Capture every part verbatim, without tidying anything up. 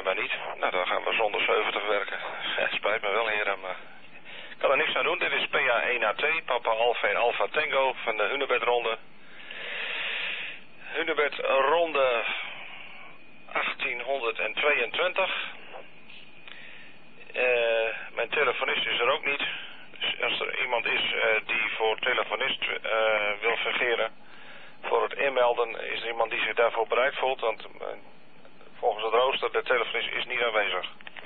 schijnbaar niet. Nou, dan gaan we zonder zeventig werken. Spijt me wel, heren, maar ik kan er niks aan doen. Dit is P A één A T, Papa Alpha en Alpha Tango van de Hunebed-ronde. Hunebed-ronde achttienhonderdtweeëntwintig. Uh, mijn telefonist is er ook niet. Dus als er iemand is uh, die voor telefonist uh, wil fungeren voor het inmelden, is er iemand die zich daarvoor bereid voelt, want uh, volgens het rooster, de telefonist is niet aanwezig.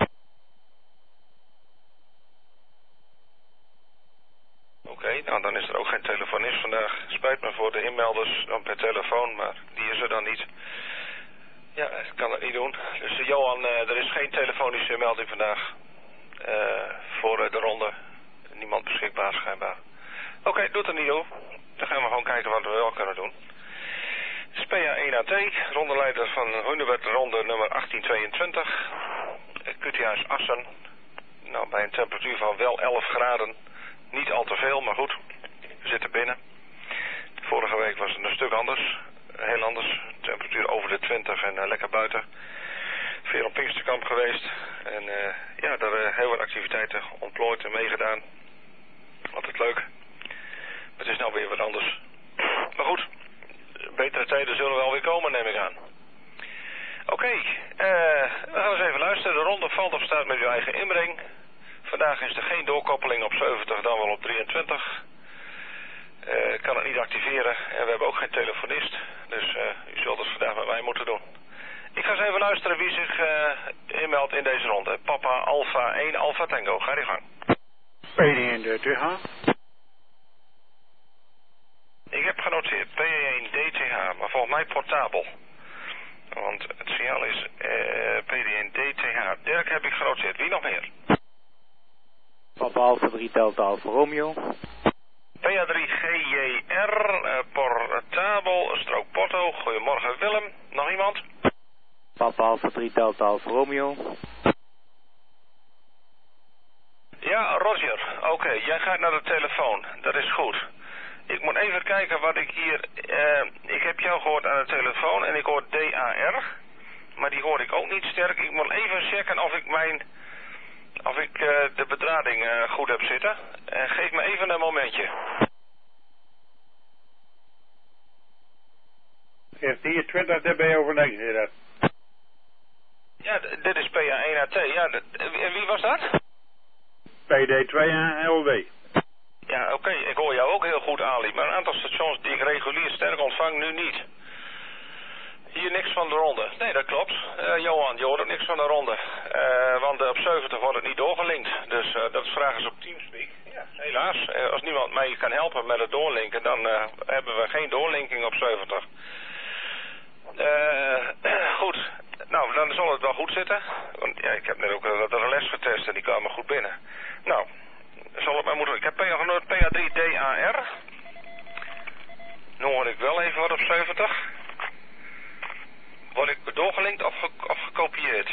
Oké, okay, nou dan is er ook geen telefonist vandaag. Spijt me voor de inmelders dan per telefoon, maar die is er dan niet. Ja, ik kan het niet doen. Dus uh, Johan, uh, er is geen telefonische melding vandaag uh, voor uh, de ronde. Niemand beschikbaar schijnbaar. Oké, okay, doet er niet toe. Dan gaan we gewoon kijken wat we wel kunnen doen. Het is P A één A T, rondeleider van Hunebed ronde nummer achttienhonderdtweeëntwintig. Q T Huis Assen. Nou, bij een temperatuur van wel elf graden. Niet al te veel, maar goed. We zitten binnen. Vorige week was het een stuk anders. Heel anders. Temperatuur over de twintig en uh, lekker buiten. Veel op Pinksterkamp geweest. En uh, ja, daar uh, heel wat activiteiten ontplooid en meegedaan. Altijd leuk. Het is nou weer wat anders. Maar goed, betere tijden zullen wel weer komen, neem ik aan. Oké, okay, uh, we gaan eens even luisteren. De ronde valt of staat met uw eigen inbreng. Vandaag is er geen doorkoppeling op zeventig, dan wel op drieëntwintig. Uh, ik kan het niet activeren en we hebben ook geen telefonist. Dus uh, u zult het vandaag met mij moeten doen. Ik ga eens even luisteren wie zich uh, inmeldt in deze ronde. Papa Alpha één Alpha Tango, ga je gang. P één D T H. Ik heb genoteerd P één D T H, maar volgens mij portabel. Want het signaal is uh, P één D T H. Dirk heb ik genoteerd. Wie nog meer? Papa Alpha drie Delta Alpha Romeo. P A drie G J R, uh, portabel, strook Porto. Goedemorgen Willem. Nog iemand? Papa Alpha drie Delta Alpha Romeo. Ja, Roger. Oké, okay, jij gaat naar de telefoon. Dat is goed. Ik moet even kijken wat ik hier... Uh, ik heb jou gehoord aan de telefoon en ik hoor D A R. Maar die hoor ik ook niet sterk. Ik moet even checken of ik mijn... Of ik uh, de bedrading uh, goed heb zitten. En geef me even een momentje. Heeft hier twintig dB over niks, heer dat? Ja, dit is P A één A T. Ja, en wie was dat? P D twee L W. Ja, oké. Okay. Ik hoor jou ook heel goed, Ali. Maar een aantal stations die ik regulier sterk ontvang, nu niet. Hier niks van de ronde. Nee, dat klopt. Uh, Johan, je hoort ook niks van de ronde. Uh, want uh, op zeventig wordt het niet doorgelinkt. Dus uh, dat is vragen ze op Teamspeak. Ja, helaas. Uh, als niemand mij kan helpen met het doorlinken, dan uh, hebben we geen doorlinking op zeventig. Uh, goed. Nou, dan zal het wel goed zitten. Want ja, ik heb net ook uh, wat relais getest en die kwamen goed binnen. Nou, zal het maar moeten. Ik heb P A drie D A R. Nu hoor ik wel even wat op zeventig. Word ik doorgelinkt of, ge of gekopieerd?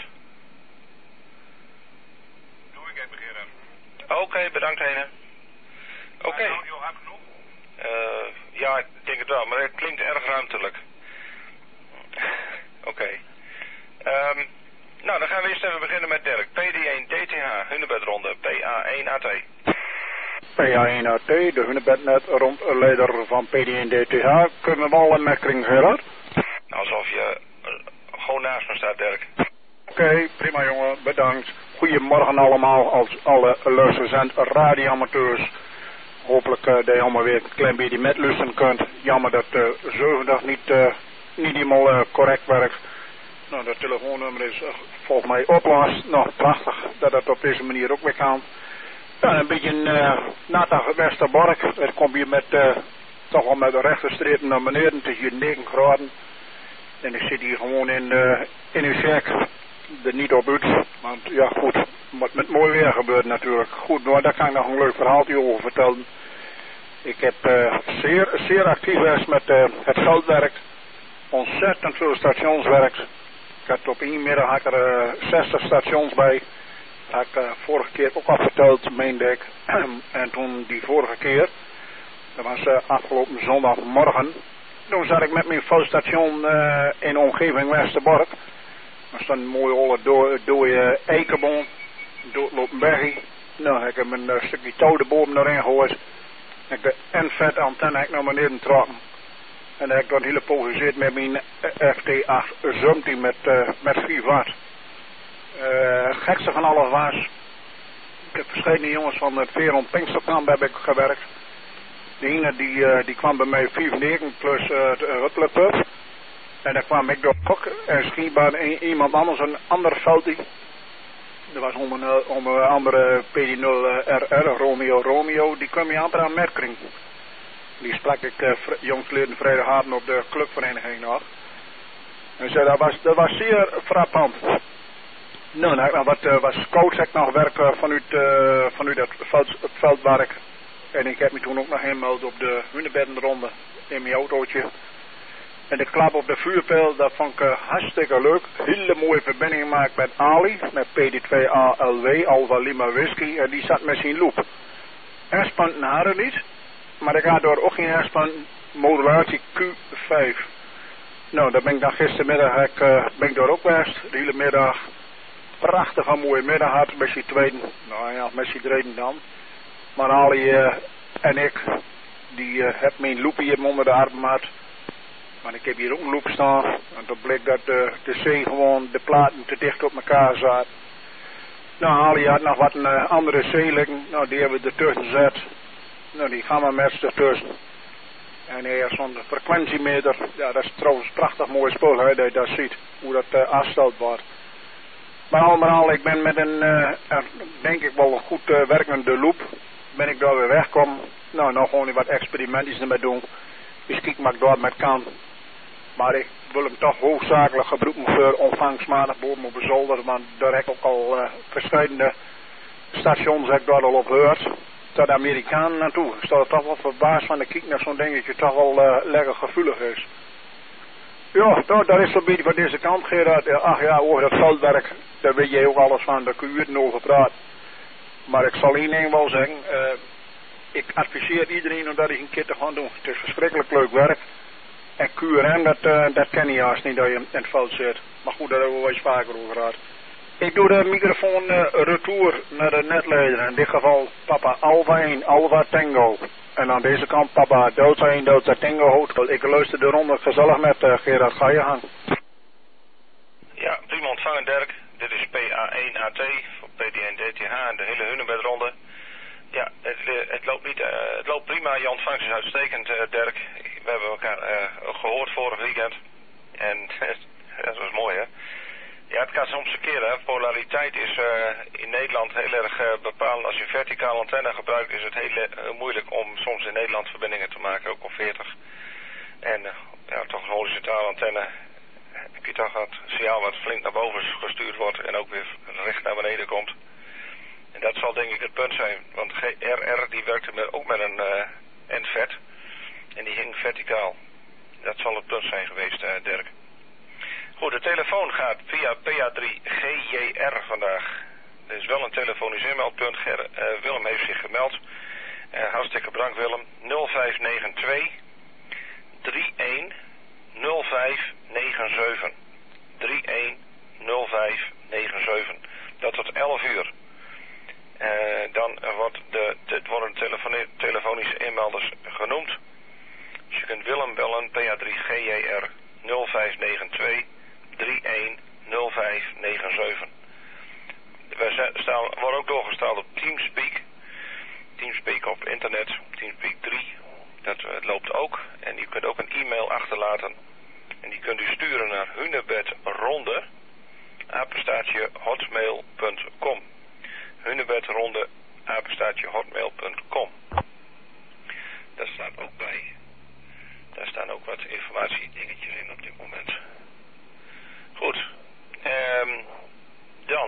Doe ik even, Gerard. Oké, okay, bedankt, Hene. Oké. Okay. Audio hard genoeg? Uh, ja, ik denk het wel, maar het klinkt erg ruimtelijk. Oké. Okay. Um, nou, dan gaan we eerst even beginnen met Dirk. P D één D T H, Hunebedronde, P A één A T. P A één A T, de Hunebednet rondleider van P D één D T H. Kunnen we al een merking, Gerard? Alsof je uh, gewoon naast me staat, Dirk. Oké, okay, prima jongen, bedankt. Goedemorgen allemaal, als alle luisteraars en radioamateurs. Hopelijk uh, dat je allemaal weer een klein beetje metlusten kunt. Jammer dat uh, zeventig niet, uh, niet helemaal uh, correct werkt. Nou, dat telefoonnummer is uh, volgens mij oplost. Nou, prachtig dat dat op deze manier ook weer kan. Ja, een beetje uh, natte Westerbork. Daar kom je met, uh, toch wel met de rechte strepen naar beneden. Het is hier negen graden. En ik zit hier gewoon in, uh, in uw check. Er niet op uit. Want ja, goed. Wat met mooi weer gebeurt natuurlijk. Goed, nou, daar kan ik nog een leuk verhaaltje over vertellen. Ik heb uh, zeer, zeer actief geweest met uh, het veldwerk. Ontzettend veel stations werkt. Ik had op één middag had ik er uh, zestig stations bij. Dat had ik uh, vorige keer ook al verteld, meende ik. En toen die vorige keer, dat was uh, afgelopen zondagmorgen. Toen zat ik met mijn veldstation uh, in de omgeving Westerbork. Er stond een mooie olle dode, dode eikenboom. Doodlopen bergie. Nou, ik heb een uh, stukje touw boven erin gegooid. Ik heb de N-vet antenne heb ik naar beneden getrokken. En dan heb ik dan een hele poos gezeten met mijn F T acht Zumti met, uh, met vier watt. Uh, het gekste van alles was, ik heb verschillende jongens van het Veron Pinksterkamp heb ik gewerkt. De ene die, uh, die kwam bij mij vijf negen plus uh, de Ruppelepup. En dan kwam ik door ook en schijnbaar iemand anders, een ander veldie. Dat was om een, om een andere P D nul R R, Romeo Romeo, die kwam je aan aan Merkring. Die sprak ik uh, jongsleden vrijdagavond op de clubvereniging nog. En zei, dat was, dat was zeer frappant. Nou, dan heb ik nog wat, uh, wat scouts heb ik nog werk uh, vanuit, uh, vanuit het, veld, het veldwerk. En ik heb me toen ook nog gemeld op de hunebeddenronde in mijn autootje. En de klap op de vuurpijl, dat vond ik uh, hartstikke leuk. Hele mooie verbinding gemaakt met Ali, met P D twee A L W, Alpha Lima Whisky. En die zat met zijn loop. Herspunten hadden niet, maar ik had door ook geen herspunten, modulatie Q vijf. Nou, daar ben ik dan gistermiddag, ik, uh, ben ik door ook geweest, de hele middag. Prachtige mooie middag had, met z'n tweeden, nou ja, met z'n drieën dan. Maar Ali uh, en ik, die uh, heb mijn loopje hier onder de arm gehad. Maar ik heb hier ook een loop staan. En toen bleek dat de, de zee gewoon, de platen te dicht op elkaar zaten. Nou, Ali had nog wat een uh, andere zee liggen. Nou, die hebben we ertussen gezet. Nou, die gaan we met z'n tussen. En hij heeft zo'n frequentiemeter. Ja, dat is trouwens prachtig mooi spul, hè, dat je dat ziet. Hoe dat uh, afgesteld wordt. Maar allemaal, ik ben met een, uh, uh, denk ik wel goed uh, werkende loop. Ben ik daar weer weggekomen. Nou, nog gewoon wat experimentjes ermee doen. Dus kijk maar door met kan. Maar ik wil hem toch hoofdzakelijk gebruiken voor ontvangstmatig boven op de zolder. Want daar heb ik ook al uh, verschillende stations heb ik daar al op gehoord. Tot de Amerikanen naartoe. Ik sta er toch wel verbaasd van de kijk naar zo'n dingetje toch wel uh, lekker gevoelig is. Ja, nou, dat is zo'n beetje van deze kant, Gerard. Ja, ach ja, over dat veldwerk, daar weet jij ook alles van, daar kun je het over praten. Maar ik zal één ding wel zeggen, uh, ik adviseer iedereen om dat eens een keer te gaan doen. Het is verschrikkelijk leuk werk. En Q R M, dat, uh, dat ken je haast niet dat je in het veld zit. Maar goed, daar hebben we wel eens vaker over gehad. Ik doe de microfoon uh, retour naar de netleider. In dit geval papa Alpha één, Alpha Tango. En aan deze kant papa Delta één, Delta Tango Hotel. Ik luister de ronde gezellig met uh, Gerard. Ga je gang. Ja, prima ontvangen Dirk. Dit is P A één A T voor P D N D T H en de hele Hunebedronde. Ja, het, het, loopt niet, uh, het loopt prima. Je ontvangst is uitstekend, uh, Dirk. We hebben elkaar uh, gehoord vorig weekend. En dat was mooi, hè? Ja, het kan soms verkeerd, hè. Polariteit is uh, in Nederland heel erg uh, bepalend. Als je verticale antenne gebruikt, is het heel uh, moeilijk om soms in Nederland verbindingen te maken, ook op veertig. En uh, ja, toch een horizontale antenne heb je toch het signaal wat flink naar boven gestuurd wordt en ook weer recht naar beneden komt. En dat zal denk ik het punt zijn, want G R R die werkte met, ook met een uh, N-vet en die hing verticaal. Dat zal het punt zijn geweest, uh, Dirk. Goed, de telefoon gaat via P A drie G J R vandaag. Er is wel een telefonisch inmeldpunt. Ger, uh, Willem heeft zich gemeld. Uh, hartstikke bedankt Willem. nul vijf negen twee drie een nul vijf negen zeven. drie een nul vijf negen zeven. Dat tot elf uur. Uh, dan wordt de, de, worden telefoni telefonische inmelders genoemd. Dus je kunt Willem bellen, P A drie G J R nul vijf negen twee drie een nul vijf negen zeven. We staan, worden ook doorgesteld op Teamspeak. Teamspeak op internet, Teamspeak drie. Dat uh, loopt ook. En je kunt ook een e-mail achterlaten. En die kunt u sturen naar hunebedronde apenstaartje hotmail punt com. hunebedronde apenstaartje hotmail punt com. Daar staat ook bij. Daar staan ook wat informatiedingetjes in op dit moment. Goed. Um, dan.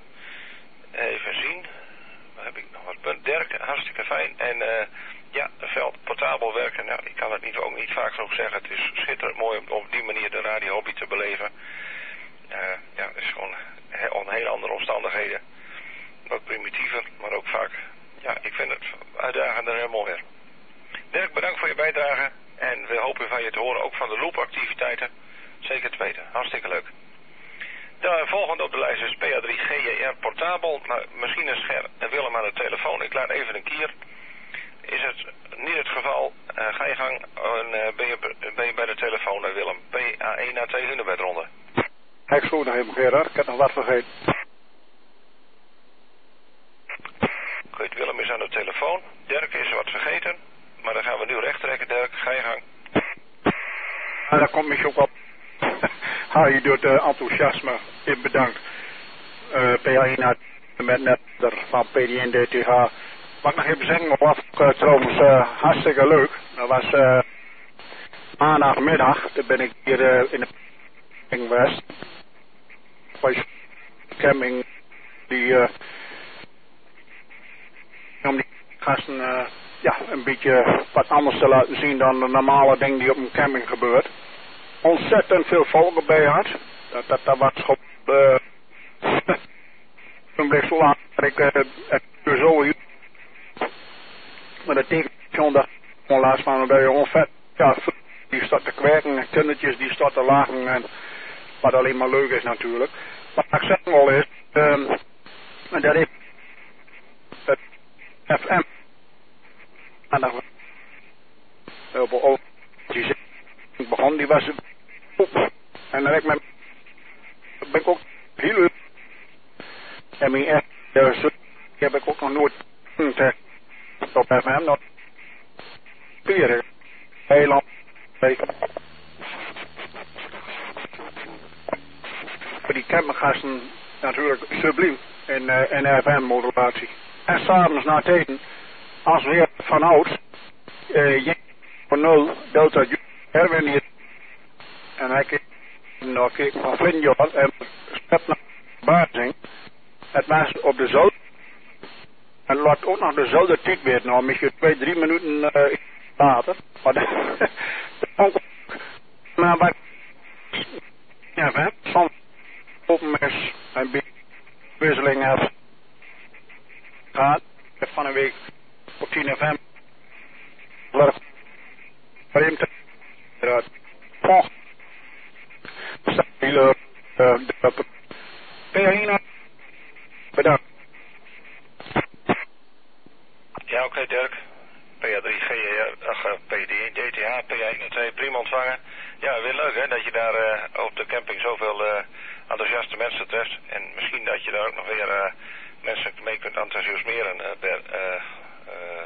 Even zien. Waar heb ik nog wat punt? Dirk, hartstikke fijn. En uh, ja, veld portabel werken. Nou, ik kan het niet, ook niet vaak genoeg zeggen. Het is schitterend mooi om op die manier de radiohobby te beleven. Uh, ja, het is gewoon he, on heel andere omstandigheden. Wat primitiever, maar ook vaak. Ja, ik vind het uitdagender en mooier. Dirk, bedankt voor je bijdrage. En we hopen van je te horen ook van de loopactiviteiten. Zeker te weten. Hartstikke leuk. Dan bewijs is P A drie G J R portabel, maar misschien is Ger en Willem aan de telefoon. Ik laat even een kier. Is het niet het geval, uh, ga je gang en uh, ben, je, ben je bij de telefoon, uh, Willem. P A één A twee hunebedronde. Ik sloeg nog even, Gerard. Ik heb nog wat vergeten. Goed, Willem is aan de telefoon. Dirk is wat vergeten. Maar dan gaan we nu recht trekken, Dirk. Ga je gang. Ah, daar komt misschien ook wel. Ha, je doet uh, enthousiasme. Even bedankt. Uh, P A één A met net van P D N D T H. Wat ik nog even zeggen was uh, trouwens uh, hartstikke leuk. Dat was uh, maandagmiddag. Dan ben ik hier uh, in de West. Bij camping die uh, om die gasten uh, ja, een beetje wat anders te laten zien dan de normale dingen die op een camping gebeurt. Ontzettend veel volk erbij had. Dat, dat, dat was gewoon uh, toen bleef zo lang dat ik uh, het zo hier. Maar dat betekent gewoon dat gewoon laatst van dat je gewoon vet, ja, die staat te kwerken, kindertjes die staat te lachen en wat alleen maar leuk is natuurlijk. Wat ik zeggen wil is, um, dat is het F M. En dan op die begon, die was op. En dan heb ik met, ben ik ook heel leuk. En mijn echt, uh, heb ik ook nog nooit op F M nog vier heel lang. Die campinggasten natuurlijk subliem in, uh, in F M-modulatie. En s'avonds na het eten, als weer van ouds, uh, J van nul, Delta U, Erwin hier. En hij keek nog keek van Flintjord en stap naar Baarting. Het was op dezelfde. En laat ook nog dezelfde tijd weer, nou, misschien twee, drie minuten uh, later. Maar dat maar wat ja, hè, soms open is een beetje wisseling heeft gehad. Van een week op tien F M. Vreemd eruit. Volg. Hele P A één. Bedankt. Ja, oké, okay, Dirk. P A drie G J R, ach, P D N D T H, P A één A twee, prima ontvangen. Ja, weer leuk hè, dat je daar uh, op de camping zoveel uh, enthousiaste mensen treft. En misschien dat je daar ook nog weer uh, mensen mee kunt enthousiasmeren, uh, Ber, uh, uh,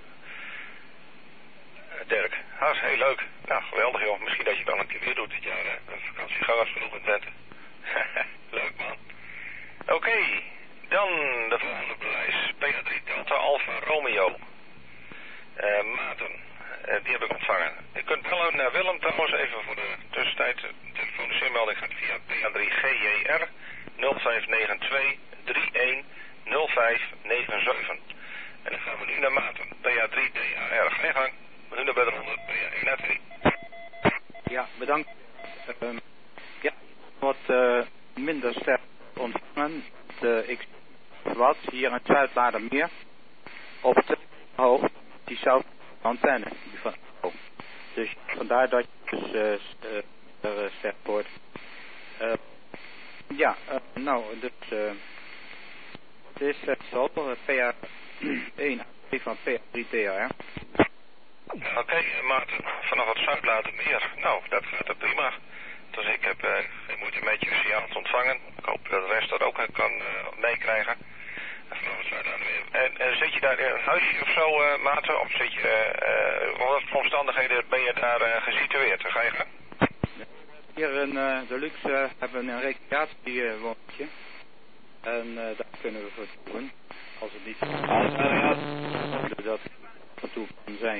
Dirk. Dat is heel leuk. Nou, geweldig joh. Misschien dat je het dan een keer weer doet dit jaar, hè. Een vakantiegangers genoeg in Twente. Leuk man. Oké, okay, dan de volgende bewijs. P A drie Delta Alpha Romeo. Uh, Maarten, uh, die heb ik ontvangen. Je kunt bellen naar Willem trouwens, even voor de tussentijd. De telefonische inmelding gaat via P A drie G J R nul vijf negen twee drie een nul vijf negen zeven. En dan gaan we nu naar Maarten. P A drie D A R. Ga je gang. Nu naar bedronden. P A één A twee. Ja, bedankt. Uh, ja, wat uh, minder sterk ontvangen. De X wat hier in Zuid-Ladermeer. Op de hoogte. Die zou antenne. Die van, oh. Dus vandaar dat je dus uh, uh, er sterk wordt. Uh, ja, uh, nou, dus uh, het is uh, zo, P A één van P A drie T R. Oké, okay, Maarten, vanaf het Zuid-Ladermeer. Nou, dat gaat er prima. Dus ik heb uh, geen moeite met je signaal te ontvangen. Ik hoop dat de rest dat ook kan uh, meekrijgen. Vanaf het Zuid-Ladermeer. En, en zit je daar in een huisje of zo, uh, Maarten? Of zit je, uh, uh, wat voor omstandigheden ben je daar uh, gesitueerd? Ga je gaan? Hier in uh, de luxe uh, hebben we een recreatiewoontje. Uh, en uh, daar kunnen we voor doen. Als het niet uh, dat van toe kan zijn.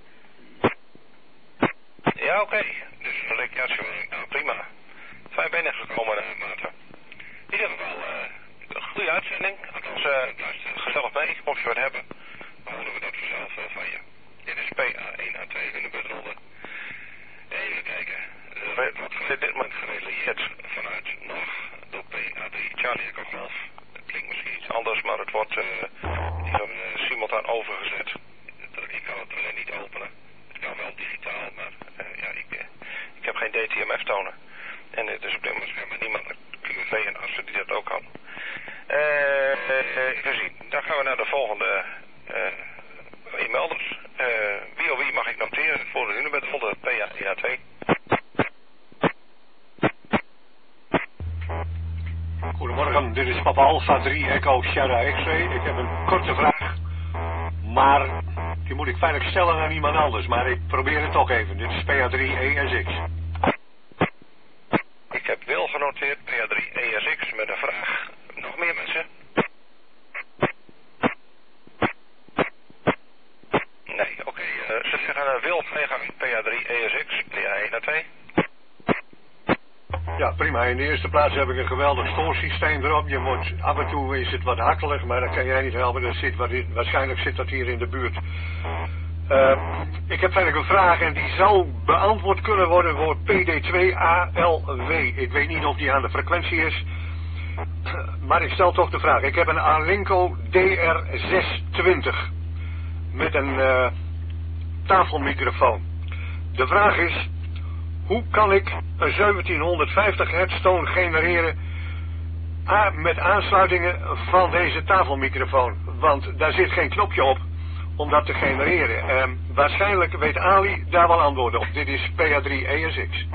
Ja, oké. Okay. Dus een recreatiewoning. Nou, prima. Fijn ben je gekomen, uh, Maarten. In ieder geval, uh, een goede uitzending. Althans, uh, luister gezellig mee. Mocht je wat hebben, dan horen we dat vanzelf uh, van je. Dit is P A één A twee in de bedrollen. Even kijken. Uh, wat wordt dit moment gerelateerd vanuit nog door P A drie Charlie Echo Golf. Dat klinkt misschien iets anders, maar het wordt uh, van uh, simultaan overgezet. Ik kan het alleen niet openen. Het kan wel digitaal, maar uh, ja, ik, uh, ik heb geen D T M F tonen. En het is op dit moment niemand Q V en Assen die dat ook Goedemorgen, dit is Papa Alpha drie Echo Sierra X-ray. Ik heb een korte vraag, maar die moet ik feitelijk stellen aan iemand anders. Maar ik probeer het toch even. Dit is P A drie E S X. Ik heb Wil genoteerd, P A drie E S X met een vraag. Nog meer mensen? Nee, oké. Okay. Uh, ze zeggen uh, Wil, ga je gang. P A drie E S X, P A één naar twee. Ja, prima. In de eerste plaats heb ik een geweldig stoorsysteem erop. Je moet, af en toe is het wat hakkelig, maar dat kan jij niet helpen. Dat zit wat in, waarschijnlijk zit dat hier in de buurt. Uh, ik heb eigenlijk een vraag en die zou beantwoord kunnen worden voor P D twee A L W. Ik weet niet of die aan de frequentie is, maar ik stel toch de vraag. Ik heb een Alinco D R zeshonderdtwintig met een uh, tafelmicrofoon. De vraag is, hoe kan ik een zeventienhonderdvijftig hertz toon genereren A, met aansluitingen van deze tafelmicrofoon? Want daar zit geen knopje op om dat te genereren. Uh, waarschijnlijk weet Ali daar wel antwoorden op. Dit is P A drie E S X.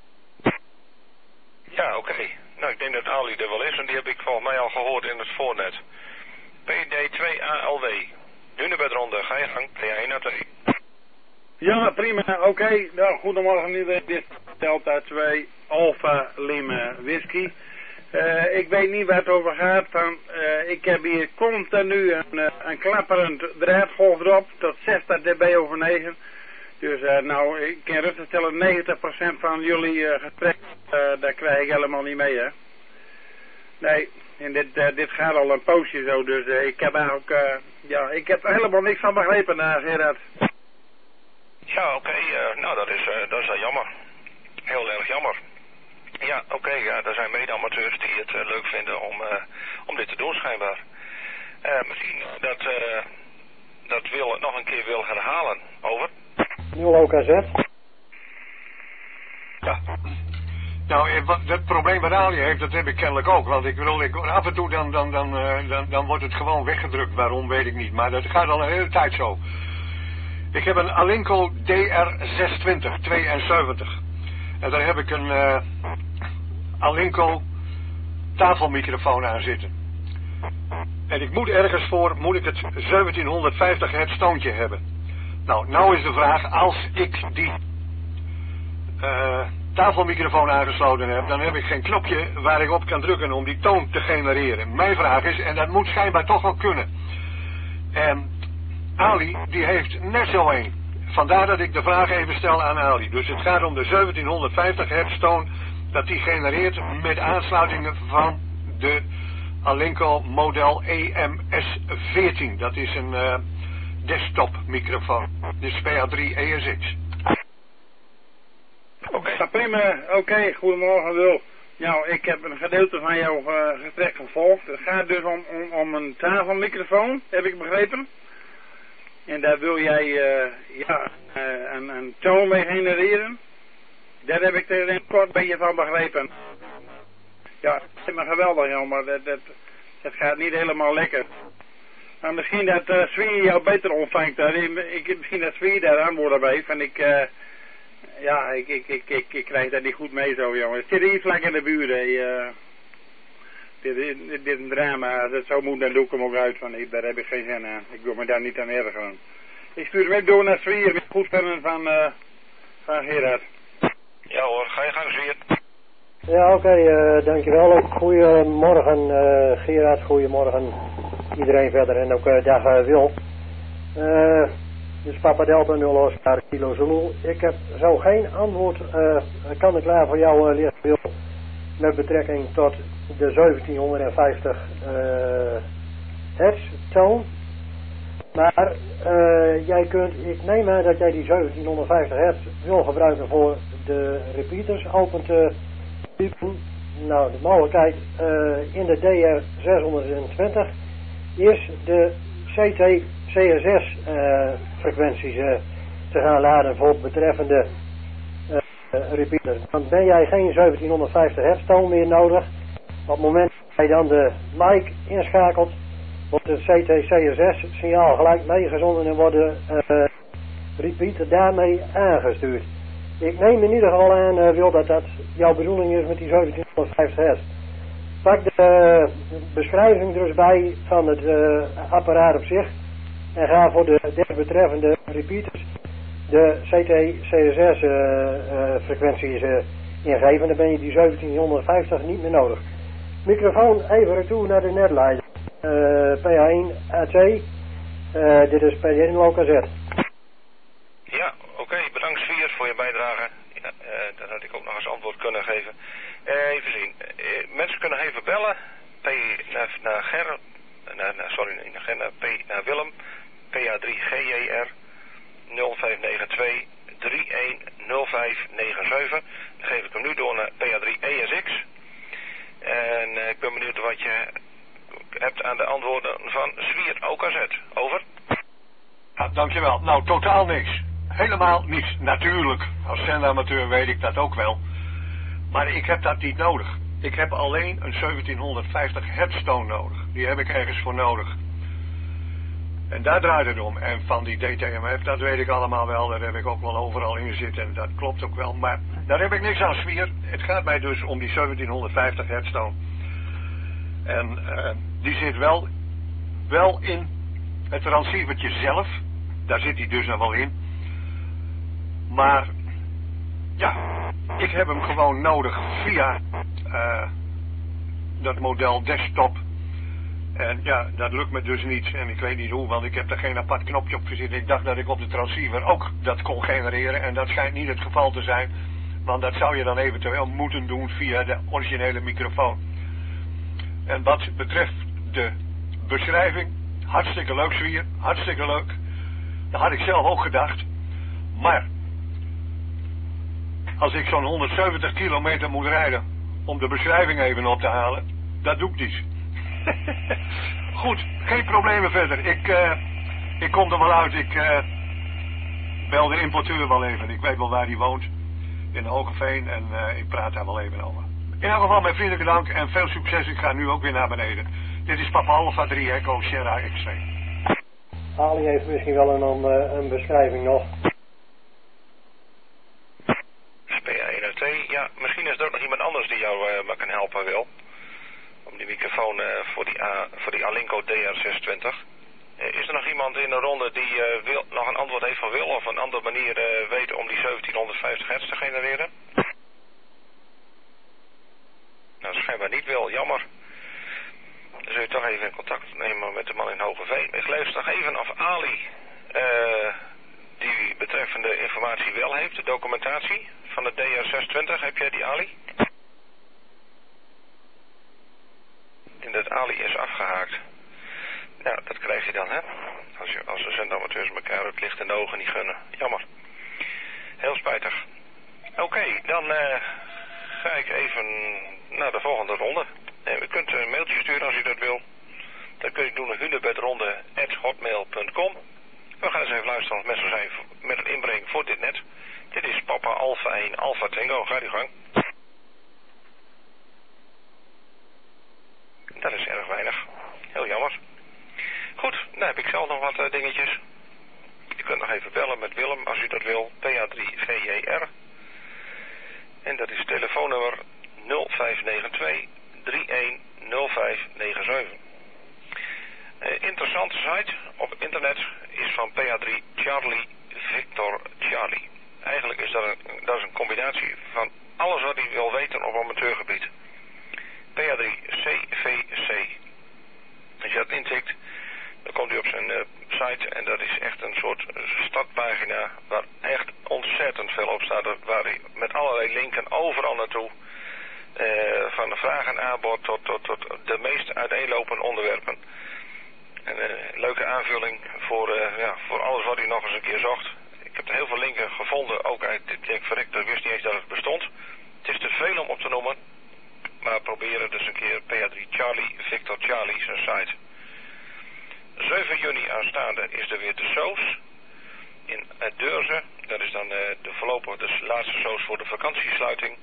Ja, oké. Okay. Nou, ik denk dat Ali er wel is en die heb ik volgens mij al gehoord in het voornet. P D twee A L W. Hunebedronde, ga je gang. P A één naar twee. Ja, prima. Oké. Okay. Nou, goedemorgen iedereen. Dit is Delta twee Alpha Lima Whisky. Uh, ik weet niet waar het over gaat. Van, uh, ik heb hier continu een, uh, een klapperend draadgolf erop. Tot zestig dB over negen. Dus uh, nou, ik kan rustig stellen, negentig procent van jullie uh, gesprek, uh, daar krijg ik helemaal niet mee, hè. Nee, en dit, uh, dit gaat al een poosje zo, dus uh, ik heb eigenlijk, uh, ja, ik heb er helemaal niks van begrepen, uh, Gerard. Ja, oké, okay, uh, nou dat is, uh, dat is uh, jammer. Heel erg jammer. Ja, oké, okay, ja, er zijn mede-amateurs die het uh, leuk vinden om, uh, om dit te doen schijnbaar. Uh, misschien dat, uh, dat Wil het nog een keer wil herhalen. Over. nul O K Z. Ja. Nou, het probleem wat Ali heeft, dat heb ik kennelijk ook. Want ik bedoel, ik, af en toe dan, dan, dan, uh, dan, dan wordt het gewoon weggedrukt. Waarom, weet ik niet. Maar dat gaat al een hele tijd zo. Ik heb een Alinco D R zeshonderdtwintig, tweeënzeventig. En daar heb ik een uh, Alinco tafelmicrofoon aan zitten. En ik moet ergens voor, moet ik het zeventienhonderdvijftig hertz toontje hebben. Nou, nou is de vraag, als ik die uh, tafelmicrofoon aangesloten heb, dan heb ik geen knopje waar ik op kan drukken om die toon te genereren. Mijn vraag is, en dat moet schijnbaar toch wel kunnen. En Ali, die heeft net zo een. Vandaar dat ik de vraag even stel aan Ali. Dus het gaat om de zeventienhonderdvijftig hertz toon dat die genereert met aansluitingen van de Alinco model E M S veertien. Dat is een uh, desktop microfoon. Dus P A drie E S X. Oké, okay. Ja, prima. Oké, okay. Goedemorgen Wil. Nou, ik heb een gedeelte van jouw uh, gesprek gevolgd. Het gaat dus om, om, om een tafelmicrofoon, heb ik begrepen. En daar wil jij uh, ja, uh, een, een toon mee genereren. Daar heb ik er een kort beetje van begrepen. Ja, het is me geweldig, joh, maar dat, dat, dat gaat niet helemaal lekker. Maar misschien dat uh, Swie jou beter ontvangt. Uh, ik, misschien dat Swie daar antwoorden op heeft. En ik, uh, ja, ik, ik, ik, ik, ik krijg dat niet goed mee zo, jongen. Het zit hier vlak in de buurt, uh, dit, dit, dit is een drama. Als het zo moet, dan doe ik hem ook uit. Van, ik, daar heb ik geen zin aan. Ik wil me daar niet aan ergeren. Ik stuur hem door naar Swie met goedvinden van, uh, van Gerard. Ja hoor, ga je gang, Zwier. Ja, oké, okay, uh, dankjewel. Ook goedemorgen uh, Gerard, goedemorgen iedereen verder en ook uh, dag uh, Wil. Uh, dus Papa Delta nul Oscar Kilo Zulu. Ik heb zo geen antwoord, uh, kan ik klaar voor jou uh, leren Wil, met betrekking tot de zeventienhonderdvijftig uh, hertz toon. Maar uh, jij kunt, ik neem aan dat jij die zeventienhonderdvijftig hertz wil gebruiken voor de repeaters open te typen. Nou, de mogelijkheid uh, in de D R zeshonderdtwintig is de C T C S S uh, frequenties uh, te gaan laden voor betreffende uh, uh, repeater. Dan ben jij geen zeventienhonderdvijftig hertz toon meer nodig. Op het moment dat jij dan de mic inschakelt, wordt het C T C S S signaal gelijk meegezonden en wordt de uh, repeater daarmee aangestuurd. Ik neem in ieder geval aan, uh, Wil, dat dat jouw bedoeling is met die zeventienhonderdvijftig hertz. Pak de uh, beschrijving er eens bij van het uh, apparaat op zich. En ga voor de desbetreffende repeaters de C T C S S uh, uh, frequenties uh, ingeven. Dan ben je die zeventienhonderdvijftig niet meer nodig. Microfoon even retour naar de netleider. Uh, P H één A C. Uh, dit is P één L K Z. Ja, oké. Okay, bedankt Svier voor je bijdrage. Ja, uh, dat had ik ook nog eens antwoord kunnen geven. Uh, even zien. Uh, mensen kunnen even bellen. P naar, naar Ger. Naar, naar, sorry, niet naar Ger. Naar P naar Willem. P A drie G J R. nul vijf negen twee drie een nul vijf negen zeven. Dan geef ik hem nu door naar P A drie E S X. En uh, ik ben benieuwd wat je hebt aan de antwoorden van Svier O K Z. Over. Ja, dankjewel. Nou, totaal niks. Helemaal niets. Natuurlijk, als zendamateur weet ik dat ook wel. Maar ik heb dat niet nodig. Ik heb alleen een zeventienhonderdvijftig headstone nodig. Die heb ik ergens voor nodig. En daar draait het om. En van die D T M F, dat weet ik allemaal wel. Daar heb ik ook wel overal in zitten. En dat klopt ook wel. Maar daar heb ik niks aan, Svier. Het gaat mij dus om die zeventienhonderdvijftig headstone. En uh, die zit wel, wel in het transceivertje zelf. Daar zit hij dus nog wel in. Maar ja, ik heb hem gewoon nodig via uh, dat model desktop. En ja, dat lukt me dus niet. En ik weet niet hoe, want ik heb er geen apart knopje op gezet. Ik dacht dat ik op de transceiver ook dat kon genereren. En dat schijnt niet het geval te zijn. Want dat zou je dan eventueel moeten doen via de originele microfoon. En wat betreft de beschrijving, hartstikke leuk Svier, hartstikke leuk. Dat had ik zelf ook gedacht. Maar als ik zo'n honderdzeventig kilometer moet rijden om de beschrijving even op te halen, dat doe ik niet. Goed, geen problemen verder. Ik, uh, ik kom er wel uit. Ik uh, bel de importeur wel even. Ik weet wel waar hij woont. In Hogeveen. En uh, ik praat daar wel even over. In elk geval mijn vriendelijke dank en veel succes. Ik ga nu ook weer naar beneden. Dit is Papa Alpha drie Echo Sierra X-Ray. Ali heeft misschien wel een, een, een beschrijving nog. P A één A T, ja, misschien is er ook nog iemand anders die jou uh, maar kan helpen wil. Om die microfoon uh, voor die, A, voor die Alinco D R zeshonderdtwintig. Uh, is er nog iemand in de ronde die uh, wil, nog een antwoord heeft van wil of een andere manier uh, weet om die zeventienhonderdvijftig hertz te genereren? Nou, schijnbaar niet wil, jammer. Dan zul je toch even in contact nemen met de man in Hogeveen. Ik lees nog even of Ali uh, die betreffende informatie wel heeft, de documentatie van de D R zeshonderdtwintig. Heb jij die, Ali? Ik denk dat Ali is afgehaakt. Nou, dat krijg je dan, hè? Als, je, als de zendamateurs elkaar het licht in de ogen niet gunnen. Jammer. Heel spijtig. Oké, okay, dan uh, ga ik even naar de volgende ronde. En u kunt een mailtje sturen als u dat wil. Dat kun je doen naar hunebedronde at hotmail punt com. We gaan eens even luisteren of mensen zijn met een inbreng voor dit net. Dit is Papa Alpha één Alpha Tango. Ga die gang. Dat is erg weinig. Heel jammer. Goed, dan heb ik zelf nog wat uh, dingetjes. Je kunt nog even bellen met Willem als u dat wil. P A drie G J R. En dat is telefoonnummer nul vijf negen twee drie een nul vijf negen zeven. Uh, interessante site op internet is van P A drie Charlie Victor Charlie. Eigenlijk is dat een, dat is een combinatie van alles wat hij wil weten op amateurgebied. P A drie C V C. Als je dat intikt, dan komt u op zijn uh, site en dat is echt een soort startpagina waar echt ontzettend veel op staat. Waar hij met allerlei linken overal naartoe, uh, van de vraag en aanbod tot, tot, tot de meest uiteenlopende onderwerpen. En een uh, leuke aanvulling voor, uh, ja, voor alles wat u nog eens een keer zocht. Ik heb er heel veel linken gevonden, ook uit dit denk verrekt, ik wist niet eens dat het bestond. Het is te veel om op te noemen, maar proberen dus een keer P A drie Charlie Victor Charlie zijn site. zeven juni aanstaande is er weer de soos in Deurzen. Dat is dan uh, de voorlopig de laatste soos voor de vakantiesluiting.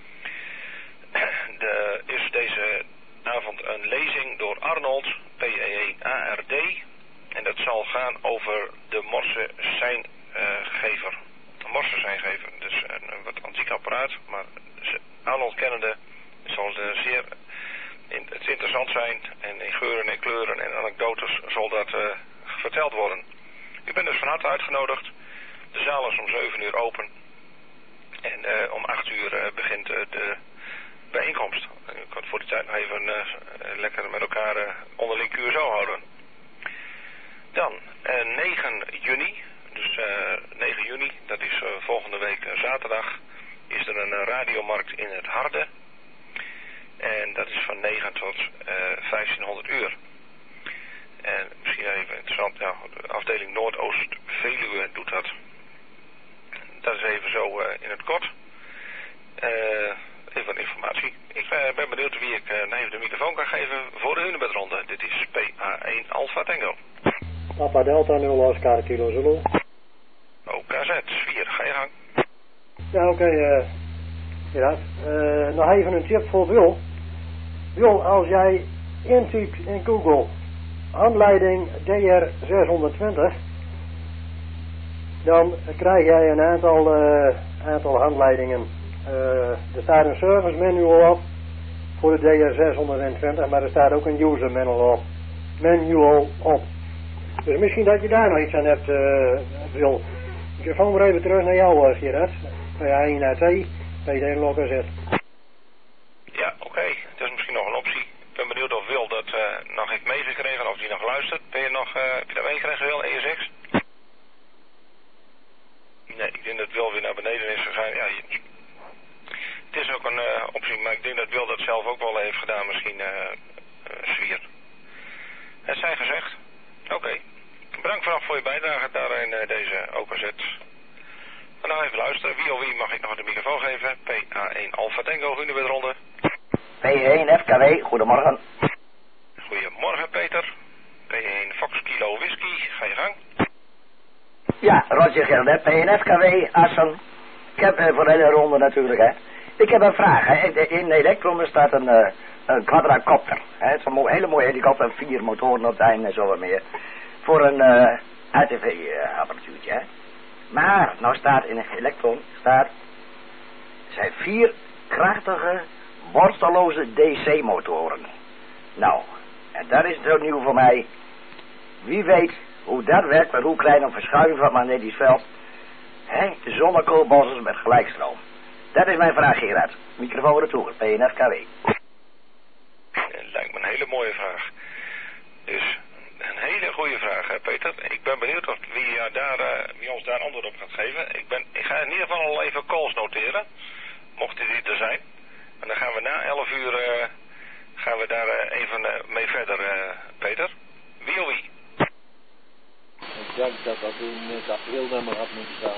Er is deze avond een lezing door Arnold, P E E A R D. En dat zal gaan over de Morse seingever. Uh, Morse seingever, dus een, een wat antiek apparaat. Maar Arnold kennende zal het zeer in zijn. En in geuren en kleuren en anekdotes zal dat uh, verteld worden. U bent dus van harte uitgenodigd. De zaal is om zeven uur open. En uh, om acht uur uh, begint uh, de bijeenkomst. U kunt voor die tijd nog even uh, lekker met elkaar uh, onderling Q S O houden. Dan uh, negen juni. Dus uh, negen juni, dat is uh, volgende week uh, zaterdag. Is er een uh, radiomarkt in het Harde. En dat is van negen tot uh, vijftienhonderd uur. En misschien even interessant, ja, de afdeling Noordoost-Veluwe doet dat. Dat is even zo uh, in het kort. Uh, even wat informatie. Ik uh, ben benieuwd wie ik uh, even de microfoon kan geven voor de Hunebedronde. Dit is P A één Alpha Tango. Papa Delta nul Oscar Kilo Zulu. O K Z vier, ga je gang. Ja, oké. Okay, uh, ja, uh, nog even een tip voor Wil. Wil, als jij intypt in Google handleiding D R zeshonderdtwintig, dan krijg jij een aantal, uh, aantal handleidingen. Uh, er staat een service manual op voor de D R zeshonderdtwintig, maar er staat ook een user manual op. Manual op. Dus misschien dat je daar nog iets aan hebt, uh, Wil. Ik ga maar even terug naar jou, uh, Gerard. P A één A T, P D L O K Z. Ja, oké. Okay. Dat is misschien nog een optie. Ik ben benieuwd of Wil dat uh, nog heeft meegekregen, of hij nog luistert. Ben je nog, uh, heb je dat meegekregen, Wil, E S X? Nee, ik denk dat Wil weer naar beneden is gegaan. Ja, je... Het is ook een uh, optie, maar ik denk dat Wil dat zelf ook wel heeft gedaan, misschien, uh, uh, Zwier. Het zijn gezegd. Oké. Okay. Bedankt vanaf voor je bijdrage daar in uh, deze O K Z. En nou even luisteren. Wie of wie mag ik nog de microfoon geven? P A één Alpha Tango, Hunebedronde. P één F K W, goedemorgen. Goedemorgen, Peter. P één Fox Kilo Whisky, ga je gang. Ja, Roger Gerrit, P één F K W, Assen. Ik heb uh, voor de hele ronde natuurlijk, hè. Ik heb een vraag, hè. In de Electron staat een, uh, een quadracopter. Hè. Het is een hele mooie helikopter, vier motoren op het einde en zo wat meer. Voor een uh, A T V-apparatuurtje, hè. Maar, nou staat in een Electron, staat, er zijn vier krachtige, borsteloze D C-motoren. Nou, en dat is zo nieuw voor mij. Wie weet hoe dat werkt, met hoe klein een verschuiving van het magnetisch veld. Hè, de zonnekoolbossers met gelijkstroom. Dat is mijn vraag, Gerard. Microfoon retour, P één F K W. Dat lijkt me een hele mooie vraag. Dus, een hele goede vraag, hè, Peter. Ik ben benieuwd of wie, uh, daar, uh, wie ons daar antwoord op gaat geven. Ik, ben, ik ga in ieder geval al even calls noteren. Mocht die er zijn. En dan gaan we na elf uur uh, gaan we daar uh, even uh, mee verder, uh, Peter. Wie of wie? Ik denk dat dat in het aprilnummer had moeten staan.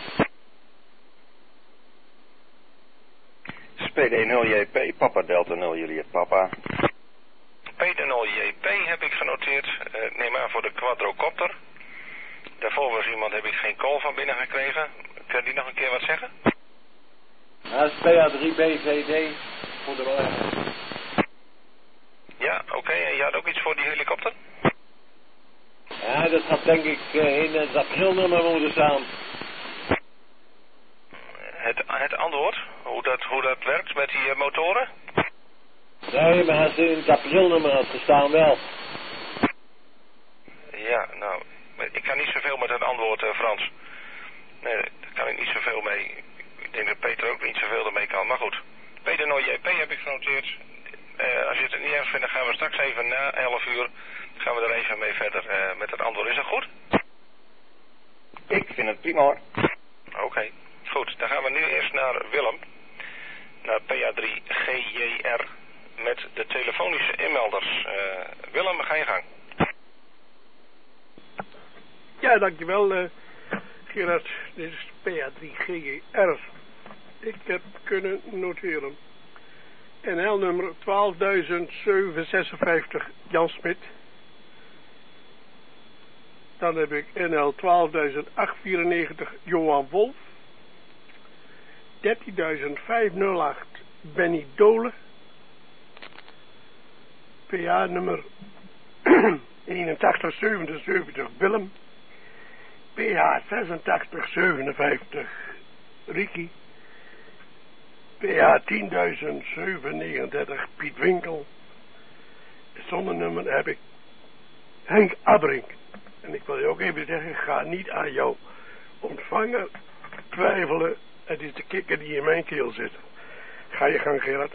P D nul J P, Papa Delta nul Juliet Papa. P D nul J P heb ik genoteerd. Uh, neem aan voor de quadrocopter. Daarvoor was iemand, heb ik geen call van binnen gekregen. Kan die nog een keer wat zeggen? Dat is P A drie B V D voor de wagen. Ja, oké. Okay. En je had ook iets voor die helikopter? Ja, dat had denk ik uh, in het aprilnummer moeten staan. Het, het antwoord? Hoe dat, hoe dat werkt met die uh, motoren? Nee, maar als het in het aprilnummer had gestaan wel. Ja, nou, ik kan niet zoveel met het antwoord, uh, Frans. Nee, daar kan ik niet zoveel mee. Ik denk dat Peter ook niet zoveel ermee kan, maar goed. P D nul J P heb ik genoteerd. Uh, als je het niet erg vindt, dan gaan we straks even na elf uur... gaan we er even mee verder uh, met het antwoord. Is dat goed? Ik vind het prima hoor. Oké, okay. Goed. Dan gaan we nu eerst naar Willem. Naar P A drie G J R met de telefonische inmelders. Uh, Willem, ga je gang. Ja, dankjewel uh, Gerard. Dit is P A drie G J R. Ik heb kunnen noteren. N L-nummer twaalfduizend zevenhonderdzesenvijftig Jan Smit. Dan heb ik N L twaalfduizend achthonderdvierennegentig Johan Wolf. dertienduizend vijfhonderdacht Benny Dolen. P A-nummer eenentachtig zevenenzeventig Willem. P A zesentachtig zevenenvijftig Ricky. P A tienduizend zevenhonderdnegenendertig Piet Winkel. zonnenummer heb ik Henk Abrink. En ik wil je ook even zeggen, ga niet aan jouw ontvanger twijfelen. Het is de kikker die in mijn keel zit. Ga je gang, Gerard.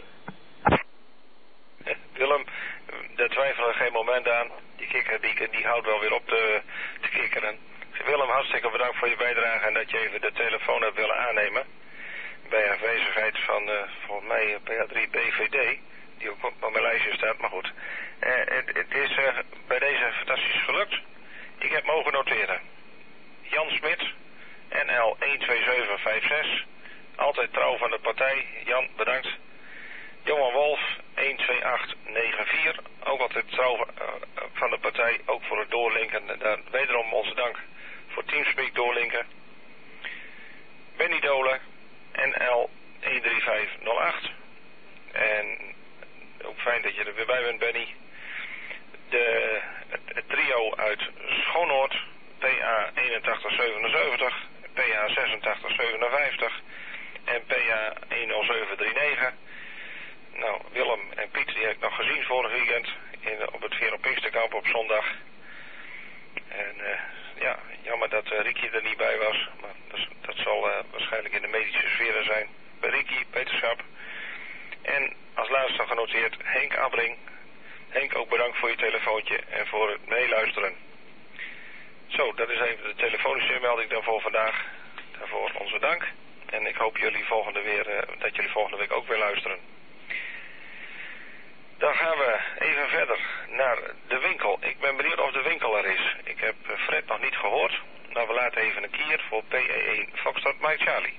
Willem, daar twijfelen geen moment aan. Die kikker die, die houdt wel weer op te, te kikkeren. Willem, hartstikke bedankt voor je bijdrage en dat je even de telefoon hebt willen aannemen. Bij aanwezigheid van, uh, volgens mij, P A drie B V D, die ook op mijn lijstje staat, maar goed. Uh, het, het is uh, bij deze fantastisch gelukt. Ik heb mogen noteren. Jan Smit, N L een twee zeven vijf zes, altijd trouw van de partij. Jan, bedankt. Johan Wolf, een twee acht negen vier, ook altijd trouw uh, van de partij, ook voor het doorlinken. Daar wederom onze dank voor Teamspeak doorlinken. Benny Dolen, N L een drie vijf nul acht. En ook fijn dat je er weer bij bent, Benny. De, het, het trio uit Schoonoord, P A eenentachtig zevenenzeventig, P A zesentachtig zevenenvijftig en P A een nul zeven drie negen. Nou, Willem en Piet, die heb ik nog gezien vorig weekend in, op het Vero Pinksterkamp op zondag. En uh, ja, jammer dat uh, Ricky er niet bij was. Maar dat, dat zal uh, waarschijnlijk in de medische sfeer zijn. Bij Ricky, beterschap. En als laatste genoteerd Henk Abrink. Henk, ook bedankt voor je telefoontje en voor het meeluisteren. Zo, dat is even de telefonische melding dan voor vandaag. Daarvoor onze dank. En ik hoop jullie volgende weer, uh, dat jullie volgende week ook weer luisteren. Dan gaan we even verder naar de winkel. Ik ben benieuwd of de winkel er is. Ik heb Fred nog niet gehoord. Nou, we laten even een kier voor P E één Foxtrot Mike Charlie.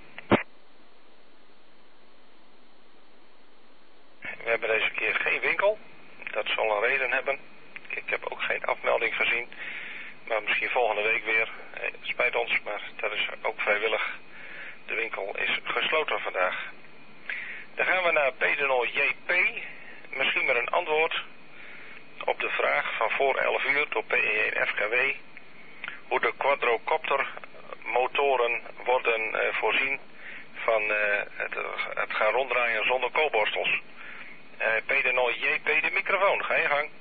We hebben deze keer geen winkel. Dat zal een reden hebben. Ik heb ook geen afmelding gezien. Maar misschien volgende week weer. Het spijt ons, maar dat is ook vrijwillig. De winkel is gesloten vandaag. Dan gaan we naar P D nul J P. Misschien met een antwoord op de vraag van voor elf uur door P E één F K W. Hoe de quadrocopter motoren worden uh, voorzien van uh, het, het gaan ronddraaien zonder koolborstels. Uh, P D nul J P, de microfoon. Ga je gang.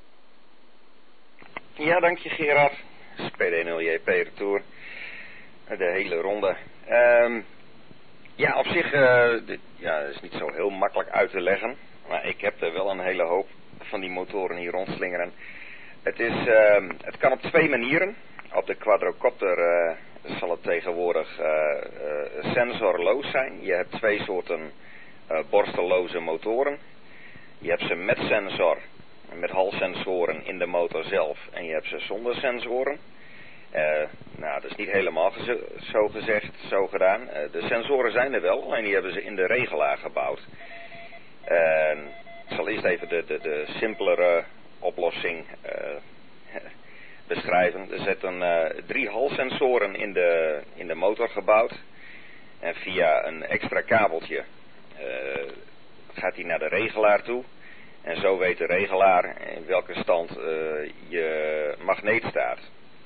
Ja, dank je Gerard. P D nul J P retour. De hele ronde. Um, ja, op zich uh, dit, ja, is niet zo heel makkelijk uit te leggen. Maar ik heb er wel een hele hoop van die motoren hier rondslingeren. Het, is, uh, het kan op twee manieren. Op de quadrocopter uh, zal het tegenwoordig uh, uh, sensorloos zijn. Je hebt twee soorten uh, borstelloze motoren. Je hebt ze met sensor, met halsensoren in de motor zelf. En je hebt ze zonder sensoren. Uh, nou, dat is niet helemaal geze- zo gezegd, zo gedaan. Uh, de sensoren zijn er wel, alleen die hebben ze in de regelaar gebouwd. Uh, ik zal eerst even de, de, de simpelere oplossing uh, beschrijven. Er zitten uh, drie halsensoren in de, in de motor gebouwd. En via een extra kabeltje uh, gaat hij naar de regelaar toe. En zo weet de regelaar in welke stand uh, je magneet staat.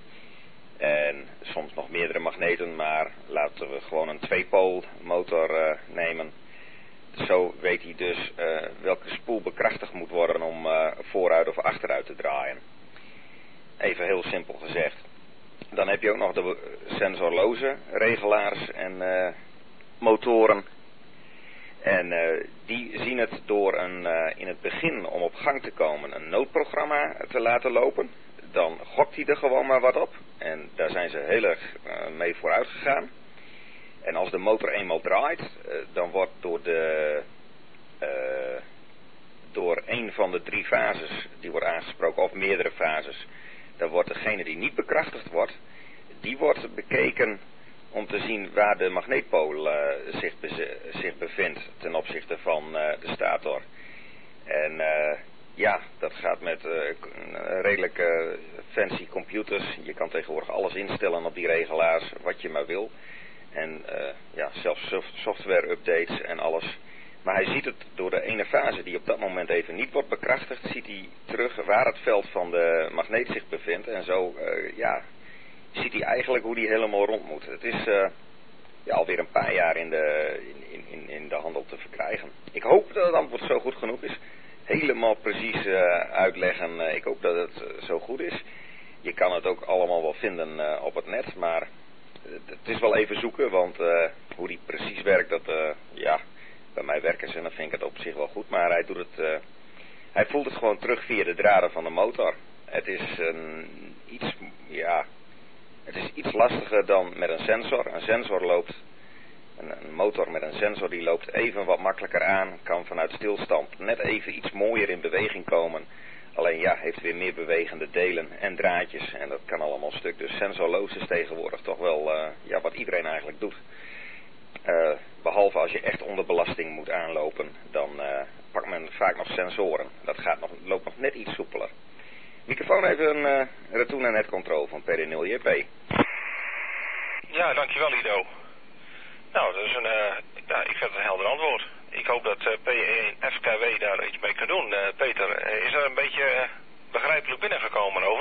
En soms nog meerdere magneten, maar laten we gewoon een tweepool motor uh, nemen. Zo weet hij dus uh, welke spoel bekrachtigd moet worden om uh, vooruit of achteruit te draaien. Even heel simpel gezegd. Dan heb je ook nog de sensorloze regelaars en uh, motoren. En uh, die zien het door een, uh, in het begin om op gang te komen een noodprogramma te laten lopen. Dan gokt hij er gewoon maar wat op. En daar zijn ze heel erg uh, mee vooruit gegaan. En als de motor eenmaal draait, uh, dan wordt door de uh, door een van de drie fases die wordt aangesproken, of meerdere fases, dan wordt degene die niet bekrachtigd wordt, die wordt bekeken om te zien waar de magneetpool uh, zich, be- zich bevindt ten opzichte van uh, de stator. En uh, ja, dat gaat met uh, redelijk uh, fancy computers. Je kan tegenwoordig alles instellen op die regelaars, wat je maar wil. En uh, ja, zelfs software updates en alles. Maar hij ziet het door de ene fase die op dat moment even niet wordt bekrachtigd, ziet hij terug waar het veld van de magneet zich bevindt. En zo, uh, ja, ziet hij eigenlijk hoe die helemaal rond moet. Het is uh, ja, alweer een paar jaar in de, in, in, in de handel te verkrijgen. Ik hoop dat het antwoord zo goed genoeg is. helemaal precies uh, uitleggen. Uh, ik hoop dat het uh, zo goed is. Je kan het ook allemaal wel vinden uh, op het net, maar uh, het is wel even zoeken, want uh, hoe die precies werkt, dat, uh, ja, bij mij werken ze en dan vind ik het op zich wel goed, maar hij doet het, uh, hij voelt het gewoon terug via de draden van de motor. Het is een, iets, ja, het is iets lastiger dan met een sensor. Een sensor loopt, een, een motor met een sensor die loopt even wat makkelijker aan, kan vanuit stilstand net even iets mooier in beweging komen. Alleen ja, heeft weer meer bewegende delen en draadjes en dat kan allemaal stuk. Dus sensorloos is tegenwoordig toch wel uh, ja, wat iedereen eigenlijk doet. Uh, behalve als je echt onder belasting moet aanlopen, dan uh, pakt men vaak nog sensoren. Dat gaat nog, loopt nog net iets soepeler. Microfoon even een uh, retour en netcontrole van P D nul J P. Ja, dankjewel Ido. Nou, dat is een, uh, ja, ik vind het een helder antwoord. Ik hoop dat uh, P één F K W daar iets mee kan doen. Uh, Peter, uh, is er een beetje uh, begrijpelijk binnengekomen over?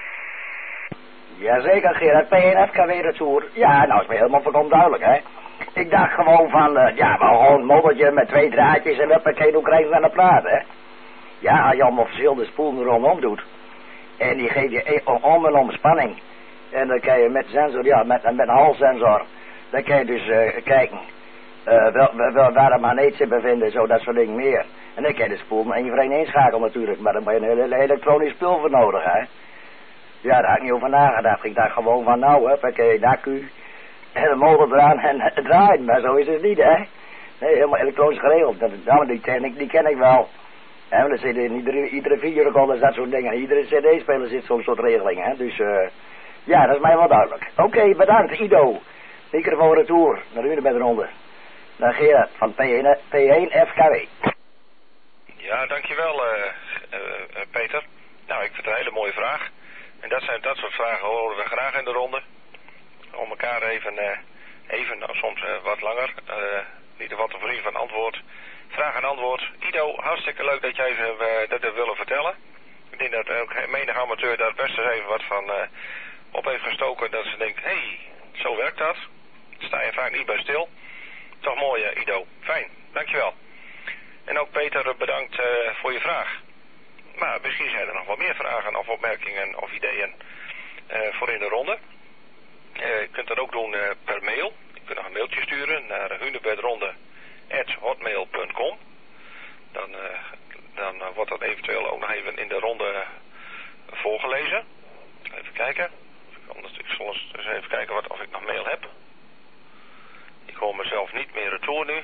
Jazeker Gerard, P één F K W retour. Ja, nou is me helemaal volkomen duidelijk, hè. Ik dacht gewoon van, uh, ja, wel gewoon een moddertje met twee draadjes en huppakee, hoe krijg je aan de plaat, hè. Ja, als je allemaal verschillende spoelen rondom doet. En die geef je om en om spanning. En dan kan je met sensor, ja, met, met een halssensor, dan kan je dus uh, kijken uh, wel, wel, waar de magneet zich bevindt, zo dat soort dingen meer. En dan kan je de spoel één voor één inschakelen natuurlijk, maar dan ben je een hele elektronisch spul voor nodig, hè. Ja, daar had ik niet over nagedacht. Ik dacht gewoon van, nou, hè, dan kan je de accu en de motor eraan en het draaien, maar zo is het niet, hè. Nee, helemaal elektronisch geregeld. Dat, nou, die techniek, die ken ik wel. En dan zit in iedere, iedere videorecorder dat soort dingen. Iedere cd-speler zit zo'n soort regeling, hè. Dus, uh, ja, dat is mij wel duidelijk. Oké, okay, bedankt, Ido. Microfoon retour. Naar u met de ronde. Naar Gerard van P één F K W. Ja, dankjewel, uh, uh, uh, Peter. Nou, ik vind het een hele mooie vraag. En dat zijn dat soort vragen horen we graag in de ronde. Om elkaar even, uh, even nou, soms uh, wat langer, uh, in ieder geval te voorzien van antwoord. Vraag en antwoord. Ido, hartstikke leuk dat jij even uh, dat hebt willen vertellen. Ik denk dat ook menig amateur daar best eens even wat van uh, op heeft gestoken. Dat ze denkt, hé, hey, zo werkt dat. Daar sta je vaak niet bij stil. Toch mooi, uh, Ido. Fijn, dankjewel. En ook Peter, bedankt uh, voor je vraag. Maar misschien zijn er nog wat meer vragen of opmerkingen of ideeën uh, voor in de ronde. Uh, je kunt dat ook doen uh, per mail. Je kunt nog een mailtje sturen naar hunebedronde at hotmail punt com. Dan, uh, dan uh, wordt dat eventueel ook nog even in de ronde voorgelezen. Even kijken. Ik zal eens even kijken wat, of ik nog mail heb. Ik hoor mezelf niet meer retour nu.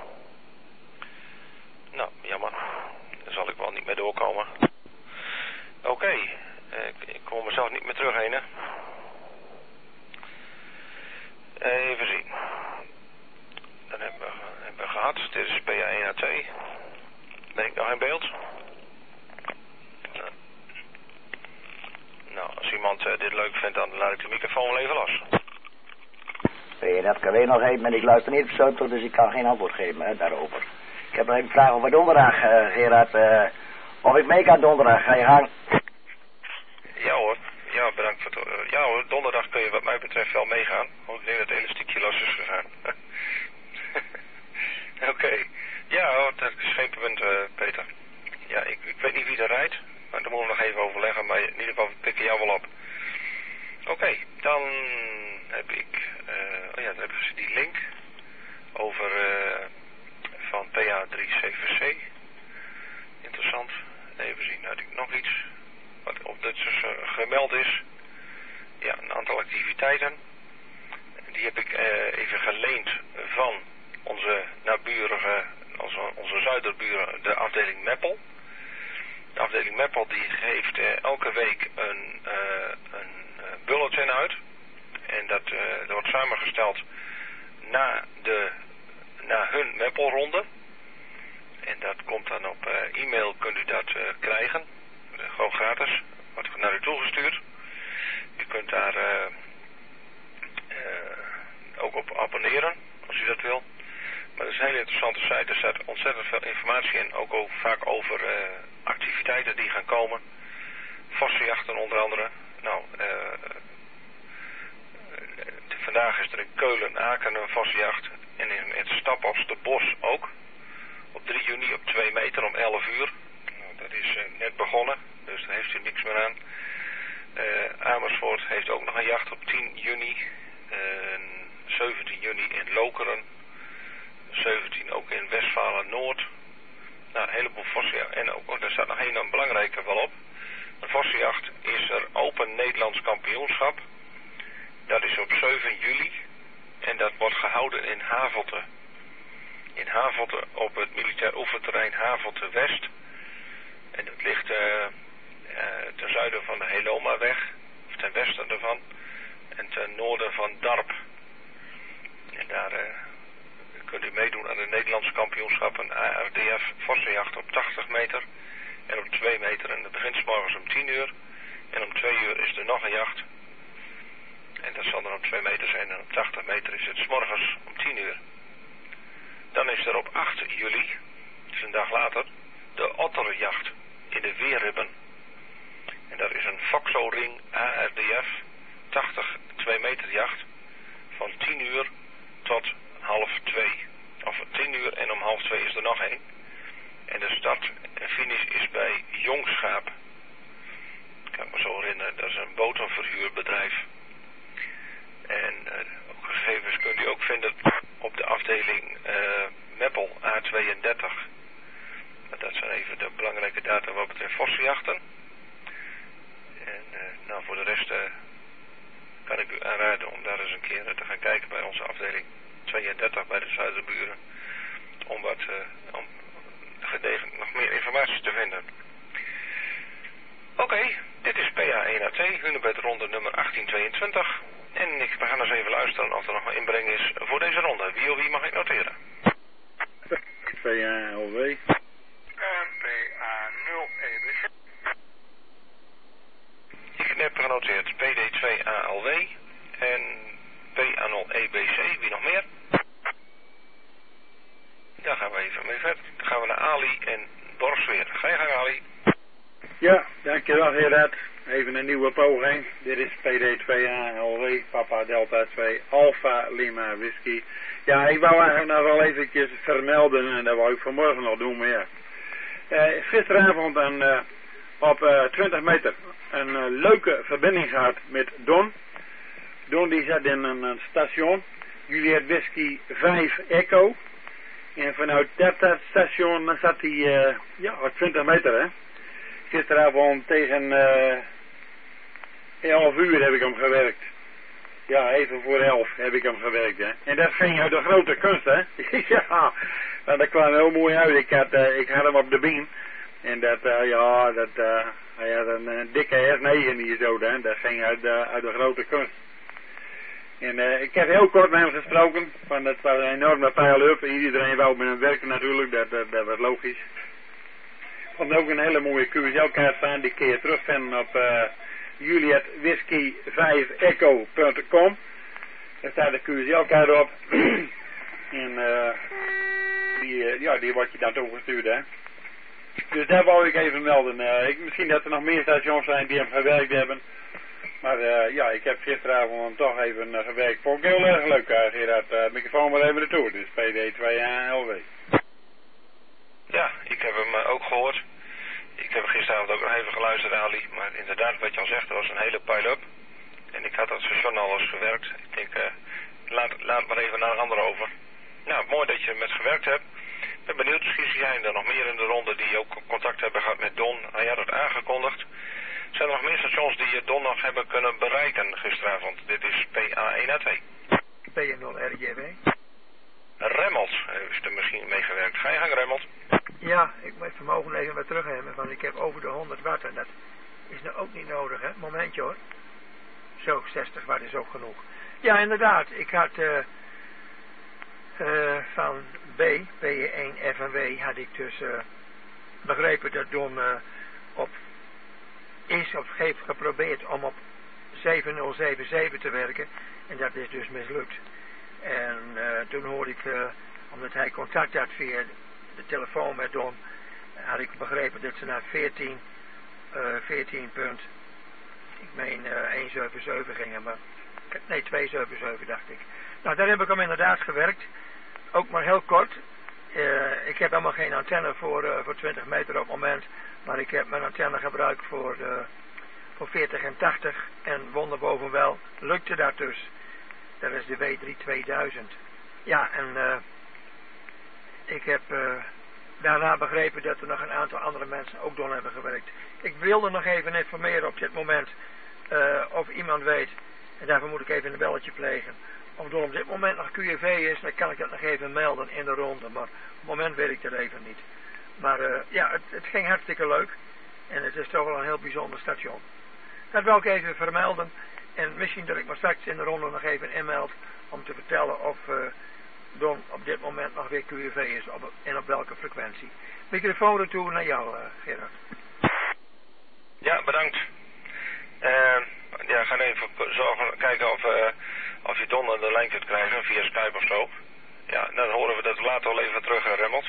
Nou, jammer. Daar zal ik wel niet meer doorkomen. Oké. Okay. Ik, ik hoor mezelf niet meer terug heen, hè. Even zien. Dan hebben we, hebben we gehad. Dit is P A één H T. Ben ik nog in beeld? Nou, als iemand uh, dit leuk vindt, dan laat ik de microfoon wel even los. P één F K W nog even, maar ik luister niet persoonlijk, dus ik kan geen antwoord geven hè, daarover. Ik heb nog even een vraag over donderdag, uh, Gerard. Uh, of ik mee kan donderdag, ga je gang? Ja hoor. Ja, bedankt voor het... Uh, ja hoor, donderdag kun je wat mij betreft wel meegaan. Want ik denk dat het elastiekje los is gegaan. Oké. Okay. Ja hoor, dat is geen punt, uh, Peter. Ja, ik, ik weet niet wie er rijdt. Maar daar moeten we nog even overleggen. Maar in ieder geval pik ik jou wel op. Oké, okay, dan heb ik... Uh, oh ja, dan hebben ze die link over... Uh, van P A drie C V C. Interessant. Even zien, had ik nog iets wat op dit dus, uh, gemeld is. Ja, een aantal activiteiten. Die heb ik uh, even geleend van onze naburige, onze, onze zuiderburen, de afdeling Meppel. De afdeling Meppel die geeft uh, elke week een, uh, een uh, bulletin uit. En dat, uh, dat wordt samengesteld na de na hun Meppelronde. En dat komt dan op uh, e-mail, kunt u dat uh, krijgen. Uh, gewoon gratis. Wordt naar u toegestuurd. U kunt daar uh, uh, ook op abonneren, als u dat wil. Maar het is een hele interessante site. Er staat ontzettend veel informatie in. Ook over, vaak over uh, activiteiten die gaan komen. Vossenjachten onder andere. Nou, uh, uh, vandaag is er in Keulen, Aken een vossenjacht. En in het Staphorster Bos ook. Op drie juni op twee meter om elf uur. dat is uh, net begonnen, dus daar heeft u niks meer aan. Uh, Amersfoort heeft ook nog een jacht op tien juni. Uh, zeventien juni in Lokeren. zeventien ook in Westfalen-Noord. Nou, een heleboel vossenjachten. En ook, er staat nog één belangrijke wel op. Een vossenjacht is er Open Nederlands Kampioenschap. Dat is op zeven juli. En dat wordt gehouden in Havelte. In Havelte op het militair oefenterrein Havelte West. En dat ligt uh, uh, ten zuiden van de Helomaweg. Of ten westen ervan. En ten noorden van Darp. En daar uh, kunt u meedoen aan de Nederlandse kampioenschappen A R D F vossenjacht op tachtig meter. En op twee meter. En dat begint 's morgens om tien uur. En om twee uur is er nog een jacht. En dat zal dan op twee meter zijn. En op tachtig meter is het 's morgens om tien uur. Dan is er op acht juli, dus een dag later, de otterjacht in de Weerribben. En dat is een Foxo-ring A R D F tachtig twee meter jacht van tien uur tot half twee. Of tien uur en om half twee is er nog één. En de start en finish is bij Jongschaap. Kan ik me zo herinneren, dat is een botenverhuurbedrijf. En uh, gegevens kunt u ook vinden op de afdeling uh, Meppel A tweeëndertig. Dat zijn even de belangrijke data wat betreft vossenjachten. En uh, nou, voor de rest uh, kan ik u aanraden om daar eens een keer uh, te gaan kijken bij onze afdeling tweeëndertig bij de Zuiderburen. Om wat uh, om gedegen nog meer informatie te vinden. Oké, okay, dit is P A één A T, Hunebed ronde nummer achttien tweeëntwintig. En ik, we gaan eens even luisteren of er nog een inbreng is voor deze ronde. Wie of wie mag ik noteren? P A L W. P A nul E B C. Ik heb genoteerd P D twee A L W en P A nul E B C. Wie nog meer? Daar gaan we even mee verder. Dan gaan we naar Ali en Borsweer. Ga je gang, Ali. Ja, dankjewel Gerard. Even een nieuwe poging. Dit is P D twee A L W, Papa Delta twee, Alpha Lima Whisky. Ja, ik wou eigenlijk nog wel eventjes vermelden en dat wou ik vanmorgen nog doen, maar ja. Uh, gisteravond een, uh, op uh, twintig meter een uh, leuke verbinding gehad met Don. Don die zat in een, een station, Juliet Whisky vijf Echo. En vanuit dat, dat station zat hij uh, ja, op twintig meter, hè. Gisteravond tegen uh, elf uur heb ik hem gewerkt. Ja, even voor elf heb ik hem gewerkt, hè. En dat ging uit de grote kunst, hè. Ja, nou, dat kwam heel mooi uit. Ik had, uh, ik had hem op de been. En dat, uh, ja, dat, uh, hij had een, een dikke S negen hier zo, hè. Dat ging uit, uh, uit de grote kunst. En uh, ik heb heel kort met hem gesproken. Van dat was een enorme pile-up. Iedereen wou met hem werken natuurlijk, dat, dat, dat was logisch. Er komt ook een hele mooie Q S L-kaart van, die kun je terugvinden op uh, Juliet Whisky vijf Echo punt com. Daar staat de Q S L-kaart op. En uh, die, uh, ja, die wordt je dan toegestuurd, hè. Dus daar wou ik even melden. Uh, ik, misschien dat er nog meer stations zijn die hem gewerkt hebben. Maar uh, ja, ik heb gisteravond toch even uh, gewerkt. Vond ik heel erg leuk, uh, Gerard. Uh, microfoon maar even naartoe. Dus P D twee A L W. Ja, ik heb hem uh, ook gehoord. Ik heb gisteravond ook nog even geluisterd, Ali. Maar inderdaad, wat je al zegt, er was een hele pile-up. En ik had dat station al eens gewerkt. Ik denk, uh, laat, laat maar even naar een ander over. Nou, mooi dat je met gewerkt hebt. Ik ben benieuwd, misschien zijn er nog meer in de ronde die ook contact hebben gehad met Don. Hij had het aangekondigd. Zijn er nog meer stations die Don nog hebben kunnen bereiken gisteravond? Dit is P A één A T. P A nul R J W. Remmelt heeft er misschien meegewerkt. Ga je gang, Remmelt? Ja, ik moet het vermogen even wat terug hebben, want ik heb over de honderd watt en dat is nou ook niet nodig, hè. Momentje hoor. Zo, zestig watt is ook genoeg. Ja, inderdaad, ik had uh, uh, van B, P E één F en W, had ik dus uh, begrepen dat Don uh, op is of heeft geprobeerd om op zeven nul zeven zeven te werken en dat is dus mislukt. En uh, toen hoorde ik, uh, omdat hij contact had via de telefoon met Don, had ik begrepen dat ze naar veertien, uh, veertien punt, ik meen uh, honderdzevenenzeventig gingen, maar nee, tweehonderdzevenenzeventig dacht ik. Nou, daar heb ik hem inderdaad gewerkt, ook maar heel kort. Uh, ik heb helemaal geen antenne voor, uh, voor twintig meter op het moment. Maar ik heb mijn antenne gebruikt voor, uh, voor veertig en tachtig. En wonderboven wel lukte dat dus. Dat is de W drie tweeduizend. Ja, en uh, ik heb uh, daarna begrepen dat er nog een aantal andere mensen ook door hebben gewerkt. Ik wilde nog even informeren op dit moment uh, of iemand weet, en daarvoor moet ik even een belletje plegen, of er op dit moment nog Q R V is, dan kan ik dat nog even melden in de ronde, maar op het moment weet ik dat even niet. Maar uh, ja, het, het ging hartstikke leuk en het is toch wel een heel bijzonder station. Dat wil ik even vermelden en misschien dat ik me straks in de ronde nog even inmeld om te vertellen of uh, er op dit moment nog weer Q R V is op, en op welke frequentie. Microfoon retour naar jou, uh, Gerard. Ja, bedankt. Uh, ja, ga even zorgen, kijken of, uh, of je Don aan de lijn kunt krijgen via Skype of zo. Ja, dan horen we dat later wel even terug, uh, Remmelt.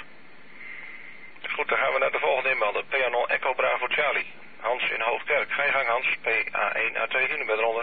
Goed, dan gaan we naar de volgende inmelden. P A nul Echo Bravo Charlie. Hans in Hoofdkerk. Ga je gang, Hans. P A één A twee, jullie bent eronder.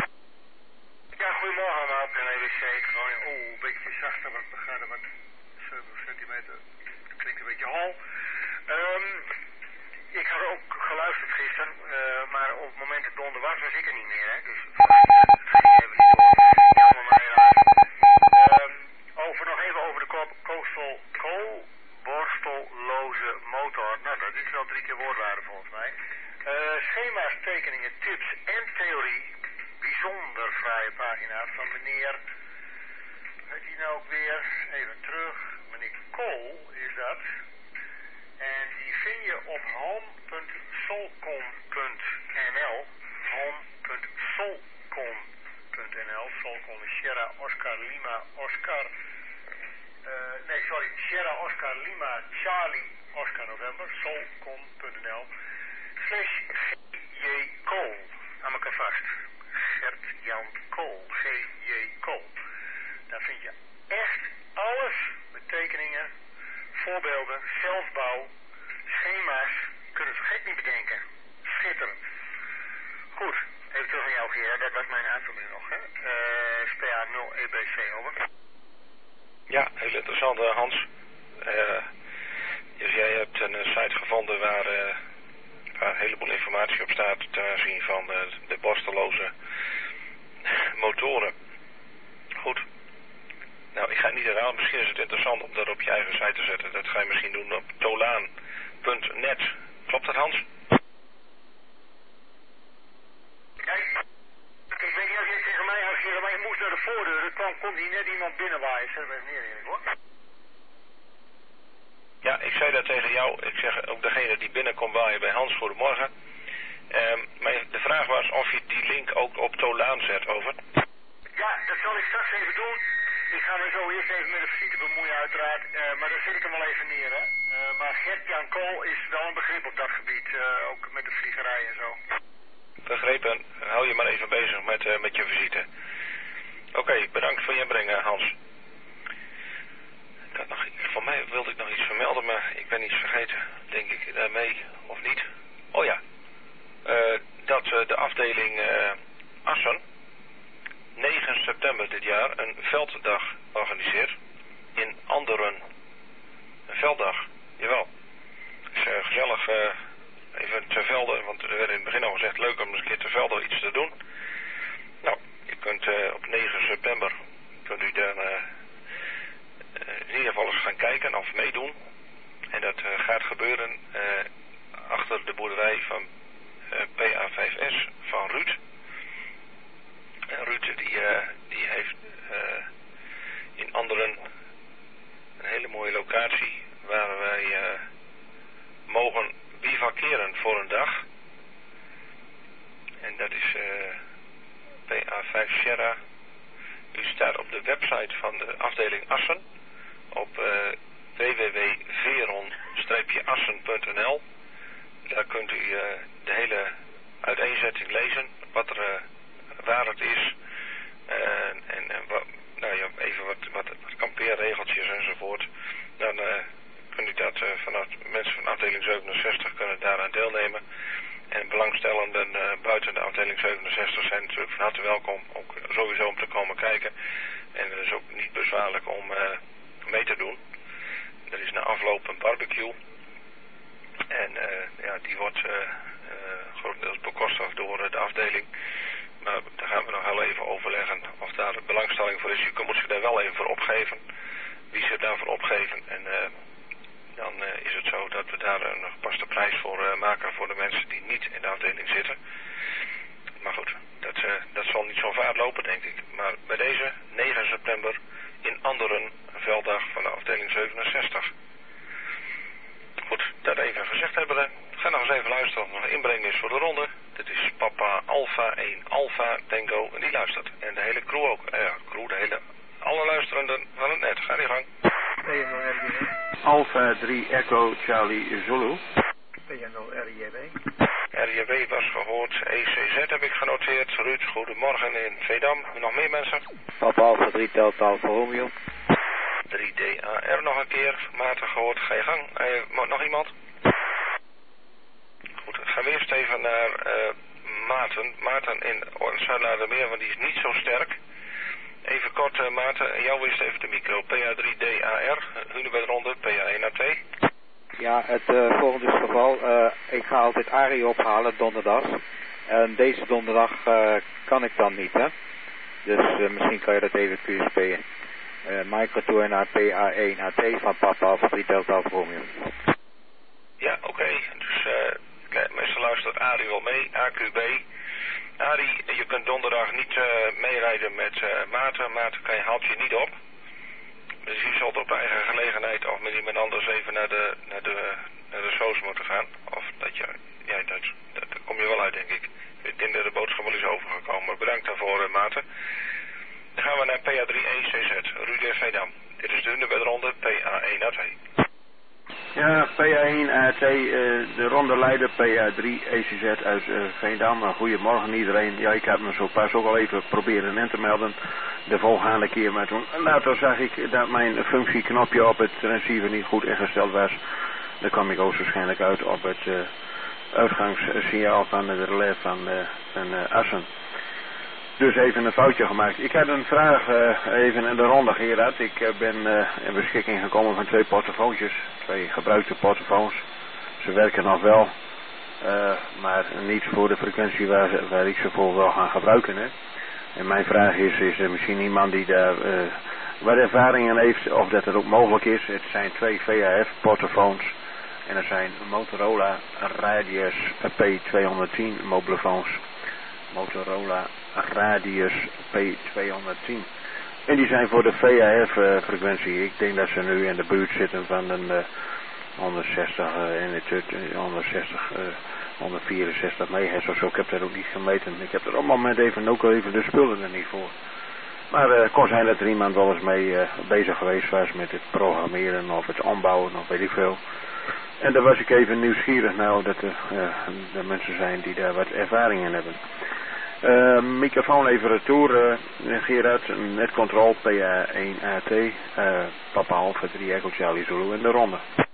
Ja, goedemorgen allemaal. Ik ben E B C. Gewoon, oh, een beetje zachter, want we gaan er wat zeventig centimeter. Dat klinkt een beetje hol. Um, ik had ook geluisterd gisteren, uh, maar op het moment dat het donder was, was ik er niet meer, hè. Dus het ging even niet door. Jammer maar helaas. Um, over, nog even over de kop. Coastal Coal. Borstelloze motor. Nou, dat is wel drie keer woordwaarde volgens mij. Uh, schema's, tekeningen, tips en theorie. Bijzonder fraaie pagina van meneer. Weet hij nou ook weer? Even terug. Meneer Kool is dat. En die vind je op home punt solcom punt n l. home punt solcom punt n l. Solcom is Sierra Oscar Lima Oscar. Uh, nee, sorry. Sierra Oscar Lima Charlie Oscar November. solcom punt n l. Slash G J Kool. Aan elkaar vast. Gert-Jan Kool. G J Kool. Daar vind je echt alles. Betekeningen, voorbeelden, zelfbouw, schema's. Kunnen ze gek niet bedenken. Schitterend. Goed. Even terug aan jou, Gerard. Dat was mijn aanvulling nog, hè. Uh, S P A nul E B C, over. Ja, heel interessant, uh, Hans. Uh, dus jij hebt een uh, site gevonden waar, uh, waar een heleboel informatie op staat ten aanzien van uh, de borsteloze motoren. Goed. Nou, ik ga het niet herhalen. Misschien is het interessant om dat op je eigen site te zetten. Dat ga je misschien doen op tolaan punt net. Klopt dat, Hans? Kijk, ik weet niet of je tegen mij had gezegd, maar je moest naar de voordeur. Er kwam, komt hier net iemand binnenwaaien. Zet hem even neer, eerlijk, hoor. Ja, ik zei dat tegen jou. Ik zeg ook degene die binnenkomt waaien bij Hans, goedemorgen. Um, maar de vraag was of je die link ook op Tolaan zet, over. Ja, dat zal ik straks even doen. Ik ga me zo eerst even met de visite bemoeien, uiteraard. Uh, maar dan zet ik hem wel even neer, hè. Uh, maar Gert-Jan Kool is wel een begrip op dat gebied. Uh, ook met de vliegerij en zo. Begrepen. Hou je maar even bezig met, uh, met je visite. Oké, okay, bedankt voor je inbrengen, Hans. Dat nog, voor mij wilde ik nog iets vermelden, maar ik ben iets vergeten. Denk ik daarmee, of niet? Oh ja. Uh, dat uh, de afdeling uh, Assen negen september dit jaar een velddag organiseert in Anderen. Een velddag, jawel. Dus uh, gezellig uh, even ter velde, want er werd in het begin al gezegd leuk om eens een keer ter velde iets te doen. Nou, je kunt uh, op negen september kunt u dan uh, uh, in ieder geval eens gaan kijken of meedoen. En dat uh, gaat gebeuren uh, achter de boerderij van uh, P A vijf S van Ruud. En Ruud die, uh, die heeft uh, in Anderen een hele mooie locatie waar wij uh, mogen bivakeren voor een dag. En dat is uh, P A vijf Sierra. U staat op de website van de afdeling Assen op uh, w w w punt veron assen punt n l. Daar kunt u uh, de hele uiteenzetting lezen, wat er, uh, waar het is uh, en uh, wat, nou ja, even wat, wat, wat kampeerregeltjes enzovoort. Dan uh, kunt u dat uh, vanaf mensen van afdeling zevenenzestig kunnen daaraan deelnemen. En belangstellenden uh, buiten de afdeling zevenenzestig zijn natuurlijk van harte welkom, ook sowieso om te komen kijken. En het is ook niet bezwaarlijk om uh, mee te doen. er is na afloop een barbecue. En uh, ja, die wordt uh, uh, grotendeels bekostigd door uh, de afdeling. Maar daar gaan we nog heel even overleggen of daar belangstelling voor is. Je moet zich daar wel even voor opgeven. Wie zich daarvoor opgeven. En uh, dan uh, is het zo dat we daar een gepaste prijs voor uh, maken voor de mensen die niet in de afdeling zitten. Maar goed, dat, uh, dat zal niet zo vaart lopen, denk ik. Maar bij deze negen september in Anderen, een velddag van de afdeling zevenenzestig. Goed, dat even gezegd hebben we. Ga nog eens even luisteren of er nog inbreng is voor de ronde. Dit is Papa Alpha één Alpha Tango en die luistert. En de hele crew ook. Uh, ja, crew, de hele... Alle luisterenden van het net. Ga die gang. P nul R J B. Alpha drie Echo Charlie Zulu. P nul R J B. R J B was gehoord. E C Z heb ik genoteerd. Ruud, goedemorgen in Veendam. Nog meer mensen? Papa Alpha drie Delta Alpha Romeo. drie D A R nog een keer. Maarten gehoord. Ga je gang. Uh, nog iemand? Goed, dan gaan we eerst even naar uh, Maarten. Maarten in Zuid-Laardermeer, want die is niet zo sterk. Even kort, uh, Maarten, en jou is even de micro. P A drie D A R, Hunebedronde, P A één A T. Ja, het uh, volgende is het geval. Uh, ik ga altijd Arie ophalen donderdag. En deze donderdag uh, kan ik dan niet, hè. Dus uh, misschien kan je dat even Q S P'en. Uh, Microtour naar P A één A T van Papa Alpha drie Delta Alpha Romeo. Ja, oké. Okay. Dus uh, meestal luistert Arie wel mee, A Q B. Arie, je kunt donderdag niet uh, meerijden met uh, Maarten. Maarten kan je, haalt je niet op. Dus je zult op eigen gelegenheid of met iemand anders even naar de, naar de, naar de soos moeten gaan. Of dat je, ja, dat, dat, daar kom je wel uit, denk ik. Ik denk dat de boodschap wel is overgekomen. Bedankt daarvoor, uh, Maarten. Dan gaan we naar P A drie E C Z, Ruud Veendam. Dit is de Hunebedronde, P A één A T. Ja, P A één A T, uh, de ronde leider P A drie E C Z uit uh, Veendam. Uh, goedemorgen iedereen. Ja, ik heb me zo pas ook al even proberen in te melden. De volgende keer, maar toen later zag ik dat mijn functieknopje op het receiver niet goed ingesteld was. Dan kwam ik ook waarschijnlijk uit op het uh, uitgangssignaal van het relais van, uh, van uh, Assen. Dus even een foutje gemaakt. Ik had een vraag uh, even in de ronde, Gerard. Ik uh, ben uh, in beschikking gekomen van twee portofoontjes. Twee gebruikte portofoons. Ze werken nog wel. Uh, maar niet voor de frequentie waar, waar ik ze voor wil gaan gebruiken. Hè. En mijn vraag is, is er misschien iemand die daar uh, wat ervaringen heeft of dat het ook mogelijk is. Het zijn twee V H F portofoons. En er zijn Motorola Radius P tweehonderdtien mobielefoons. Motorola Radius P tweehonderdtien. En die zijn voor de V H F uh, frequentie. Ik denk dat ze nu in de buurt zitten van een uh, honderdzestig uh, en het uh, honderdzestig, uh, honderdvierenzestig megahertz of zo. Ik heb dat ook niet gemeten. Ik heb er op het moment even ook even de spullen er niet voor. Maar het uh, kon zijn dat er iemand wel eens mee uh, bezig geweest was met het programmeren of het ombouwen of weet ik veel. En daar was ik even nieuwsgierig nou dat er uh, de mensen zijn die daar wat ervaring in hebben. Uh, microfoon even retour, uh, Gerard, netcontrol P A één A T, uh, Papa Alpha drie Echo Charlie Zulu in de ronde.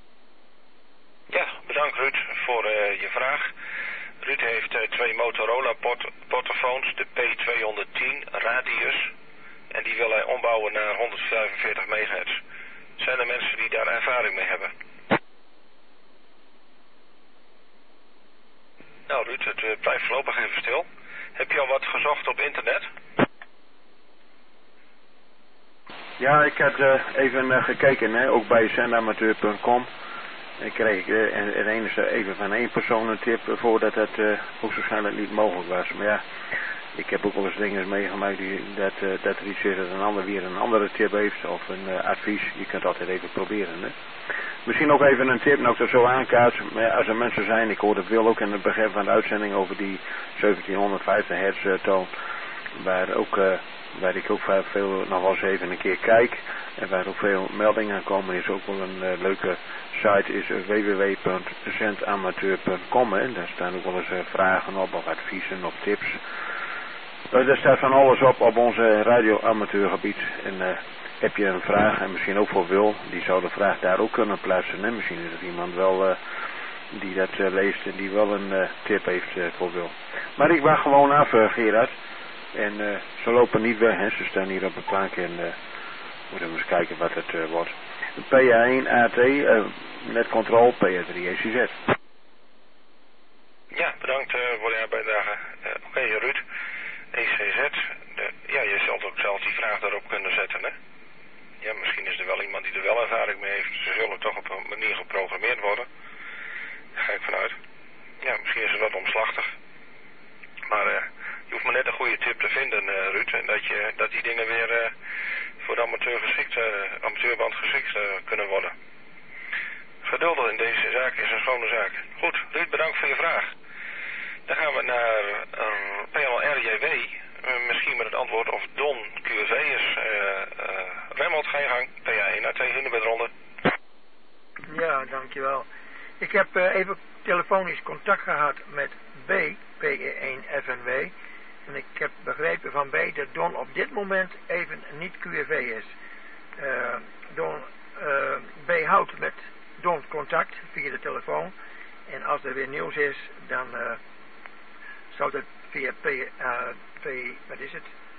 Ja, bedankt Ruud voor uh, je vraag. Ruud heeft uh, twee Motorola port portofoons, de P tweehonderdtien Radius, en die wil hij ombouwen naar honderdvijfenveertig megahertz. Zijn er mensen die daar ervaring mee hebben? Nou Ruud, het uh, blijft voorlopig even stil. Heb je al wat gezocht op internet? Ja, ik had uh, even uh, gekeken, hè, ook bij zendamateur punt com. En kreeg ik uh, en, en eens uh, even van één persoon een tip voordat het uh, hoogstwaarschijnlijk niet mogelijk was. Maar ja, ik heb ook wel eens dingen meegemaakt die, dat, uh, dat er iets is dat een ander weer een andere tip heeft of een uh, advies. Je kunt altijd even proberen, hè. Misschien ook even een tip, nou ik er zo aankaart, maar ja, als er mensen zijn, ik hoorde Wil ook in het begin van de uitzending over die zeventienhonderdvijftig hertz uh, toon, waar, ook, uh, waar ik ook veel nog wel eens even een keer kijk en waar ook veel meldingen komen, is ook wel een uh, leuke site, is uh, w w w punt zendamateur punt com, en daar staan ook wel eens uh, vragen op of adviezen of tips. Uh, daar staat van alles op op onze radioamateurgebied en uh, heb je een vraag, en misschien ook voor Wil, die zou de vraag daar ook kunnen plaatsen. En misschien is er iemand wel uh, die dat uh, leest en die wel een uh, tip heeft uh, voor Wil. Maar ik wacht gewoon af, uh, Gerard. En uh, ze lopen niet weg, hè. Ze staan hier op de plank en uh, Moeten we eens kijken wat het uh, wordt. P A één A T, uh, netcontrole, P A drie E C Z. Ja, bedankt uh, voor de bijdrage. Uh, Oké, okay, Ruud. E C Z. De, ja, je zult ook zelf die vraag daarop kunnen zetten, hè? Ja, misschien is er wel iemand die er wel ervaring mee heeft. Ze zullen toch op een manier geprogrammeerd worden. Daar ga ik vanuit. Ja, misschien is het wat omslachtig. Maar uh, je hoeft maar net een goede tip te vinden, uh, Ruud. En dat, je, dat die dingen weer uh, voor de amateur geschikt, uh, amateurband geschikt uh, kunnen worden. Geduld in deze zaak is een schone zaak. Goed, Ruud, bedankt voor je vraag. Dan gaan we naar uh, P L R J W. Uh, misschien met het antwoord of Don Q V is. Uh, uh, Remmelt, ga je gang. P A één A T, hunebedronde. Ja, dankjewel. Ik heb uh, even telefonisch contact gehad met B, P E één F N W. En ik heb begrepen van B dat Don op dit moment even niet Q V is. Uh, Don, uh, B houdt met Don contact via de telefoon. En als er weer nieuws is, dan uh, zou dat via P, uh, P, wat is het?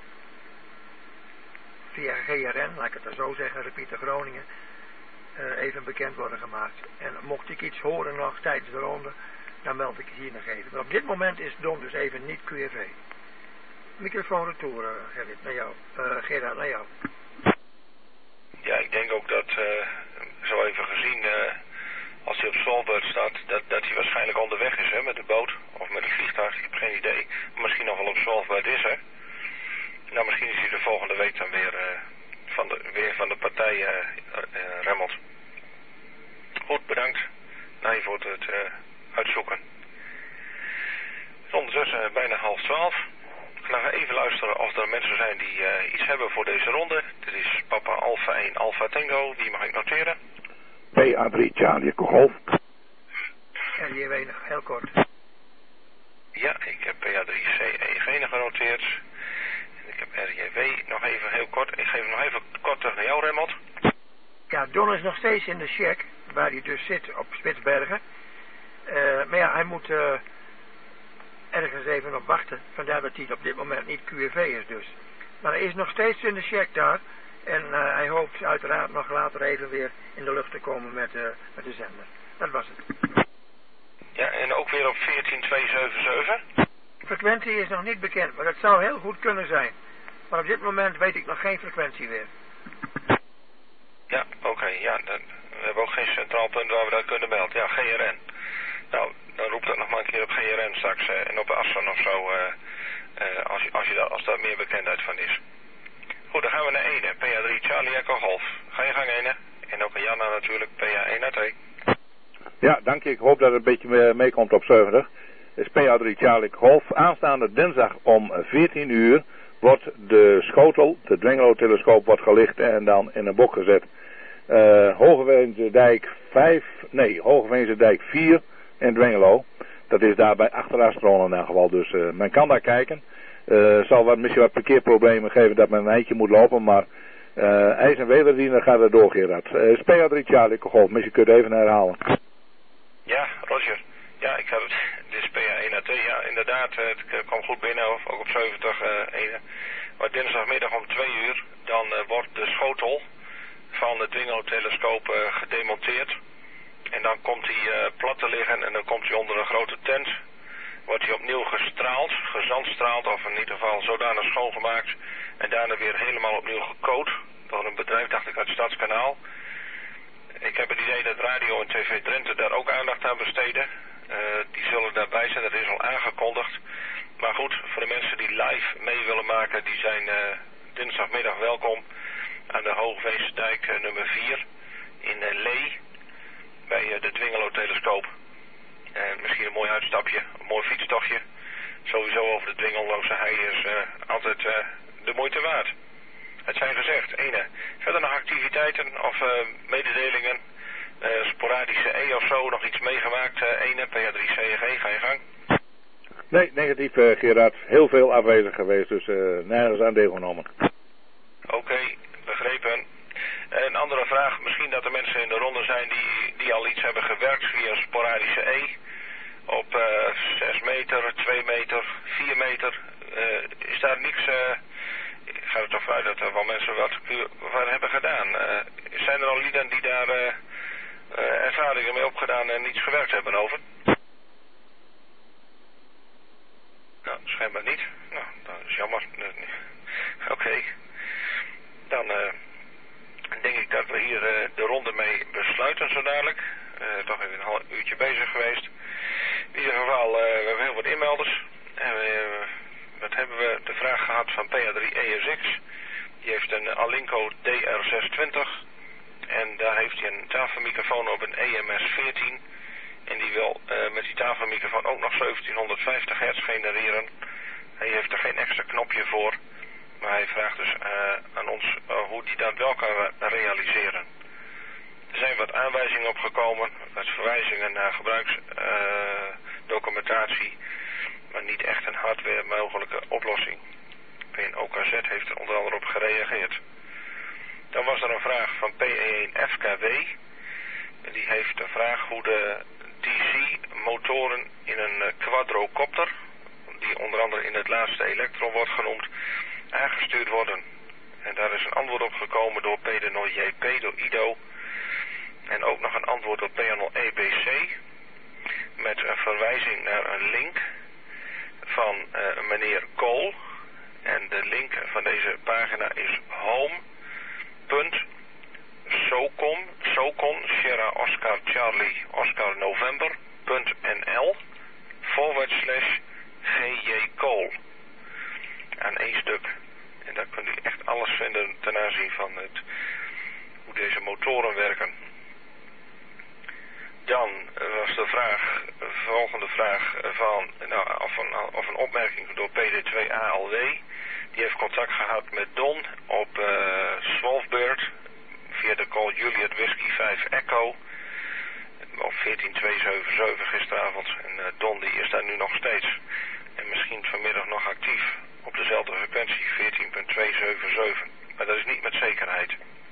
Via G R N, laat ik het er zo zeggen, Repeater Groningen, uh, even bekend worden gemaakt. En mocht ik iets horen nog tijdens de ronde, dan meld ik het hier nog even. Maar op dit moment is Don dus even niet Q R V. Microfoon retour, uh, Gerrit, naar jou. Uh, Gerard, naar jou. Ja, ik denk ook dat, uh, zo even gezien, uh, als hij op Svalbard staat, dat, dat hij waarschijnlijk onderweg is, hè, met de boot of met het vliegtuig. Ik heb geen idee. Maar misschien nog wel op Svalbard is, hè. Nou, misschien is hij de volgende week dan weer, uh, van, de, weer van de partij uh, uh, Remmelt. Goed, bedankt. Nou, voor het uh, uitzoeken. Het is ondertussen uh, bijna half twaalf. Dan gaan we even luisteren of er mensen zijn die uh, iets hebben voor deze ronde. Dit is Papa Alpha één Alpha Tango, die mag ik noteren. P A drie Charlie Golf. R J W nog heel kort. Ja, ik heb P A drie C E G genoteerd. En ik heb R J W nog even heel kort. Ik geef hem nog even kort terug naar jou, Remmelt. Ja, Don is nog steeds in de check, waar hij dus zit op Spitsbergen. Uh, maar ja, hij moet uh, ergens even op wachten. Vandaar dat hij op dit moment niet Q R V is dus. Maar hij is nog steeds in de check daar. En uh, hij hoopt uiteraard nog later even weer in de lucht te komen met, uh, met de zender. Dat was het. Ja, en ook weer op veertien twee zeven zeven? Frequentie is nog niet bekend, maar dat zou heel goed kunnen zijn. Maar op dit moment weet ik nog geen frequentie weer. Ja, oké. Okay, ja, dan, we hebben ook geen centraal punt waar we dat kunnen melden. Ja, G R N. Nou, dan roept dat nog maar een keer op G R N straks. Uh, en op Assen of zo. Uh, uh, als, je, als, je dat, als daar meer bekendheid van is. Goed, dan gaan we naar Ene. P A drie Charlie Echo Golf. Ga je gang, Ene. En ook een Janna natuurlijk. P A één A T. Ja, dank je. Ik hoop dat het een beetje meekomt op zeventig. Het is P A drie Charlie Golf. Aanstaande dinsdag om veertien uur wordt de schotel, de Dwingelo-telescoop, wordt gelicht en dan in een bok gezet. Uh, Hogeveense dijk vijf, nee, Hogeveense dijk vier in Dwingelo. Dat is daarbij achter Astron in elk geval. Dus uh, men kan daar kijken. Uh, zal wat, misschien wat parkeerproblemen geven dat men een eindje moet lopen, maar uh, ijs- en wederdienst gaat er door, Gerard. Uh, is P A drie Charlie Golf. Misschien kun je het even herhalen. Ja, Roger. Ja, ik had het. Dit is P A één A T. Ja, inderdaad. Het kwam goed binnen, ook op zeventig. Uh, ene. Maar dinsdagmiddag om twee uur, dan uh, wordt de schotel van de Dwingelo-telescoop uh, gedemonteerd. En dan komt hij uh, plat te liggen en dan komt hij onder een grote tent. Wordt hij opnieuw gestraald, gezandstraald of in ieder geval zodanig schoongemaakt. En daarna weer helemaal opnieuw gecoat. Door een bedrijf, dacht ik, uit Stadskanaal. Ik heb het idee dat radio en tv Drenthe daar ook aandacht aan besteden. Uh, die zullen daarbij zijn, dat is al aangekondigd. Maar goed, voor de mensen die live mee willen maken, die zijn uh, dinsdagmiddag welkom aan de Hoogveense dijk uh, nummer vier in uh, Lee bij uh, de Dwingelo-telescoop. En misschien een mooi uitstapje, een mooi fietstochtje. Sowieso over de Dwingeloze hei is uh, altijd uh, de moeite waard. Het zijn gezegd, ene. Verder nog activiteiten of uh, mededelingen, uh, sporadische E of zo, nog iets meegemaakt, uh, ene, P A drie C E G, ga je gang. Nee, negatief uh, Gerard. Heel veel afwezig geweest, dus uh, nergens aan deelgenomen. Oké, okay, begrepen. Een andere vraag, misschien dat er mensen in de ronde zijn die, die al iets hebben gewerkt via sporadische E. Op uh, zes meter, twee meter, vier meter. Uh, is daar niks... Uh, gaat er toch vanuit dat er wel mensen wat, wat hebben gedaan. Uh, zijn er al lieden die daar uh, uh, ervaringen mee opgedaan en niets gewerkt hebben over? Nou, schijnbaar niet. Nou, dat is jammer. Oké. Okay. Dan uh, denk ik dat we hier uh, de ronde mee besluiten zo dadelijk. Uh, toch even een half uurtje bezig geweest. In ieder geval, uh, we hebben heel wat inmelders. En we, uh, wat hebben we? De vraag gehad van P A drie E S X. Die heeft een Alinco D R zeshonderdtwintig. En daar heeft hij een tafelmicrofoon op een E M S veertien. En die wil uh, met die tafelmicrofoon ook nog zeventienhonderdvijftig hertz genereren. Hij heeft er geen extra knopje voor. Maar hij vraagt dus uh, aan ons uh, hoe die dat wel kan realiseren. Er zijn wat aanwijzingen opgekomen, wat verwijzingen naar gebruiksdocumentatie, uh, maar niet echt een hardware mogelijke oplossing. P N O K Z heeft er onder andere op gereageerd. Dan was er een vraag van P E één F K W. Die heeft de vraag hoe de D C motoren in een uh, quadrocopter, die onder andere in het laatste elektron wordt genoemd, aangestuurd worden. En daar is een antwoord op gekomen door P D nul J P, door Ido. En ook nog een antwoord door P N L E B C. Met een verwijzing naar een link van uh, meneer Kool. En de link van deze pagina is home.socom, Socon, Sierra Oscar Charlie Oscar November.nl forward slash G J Kool. Aan één stuk. En daar kunt u echt alles vinden ten aanzien van het, hoe deze motoren werken. Dan was de vraag, de volgende vraag van, nou, of, een, of een opmerking door P D twee A L W. Die heeft contact gehad met Don op uh, Swolfbeurt via de call Juliet Whisky vijf Echo op veertien twee zeven zeven gisteravond. En uh, Don die is daar nu nog steeds en misschien vanmiddag nog actief op dezelfde frequentie veertien twee zeven zeven. Maar dat is niet met zekerheid.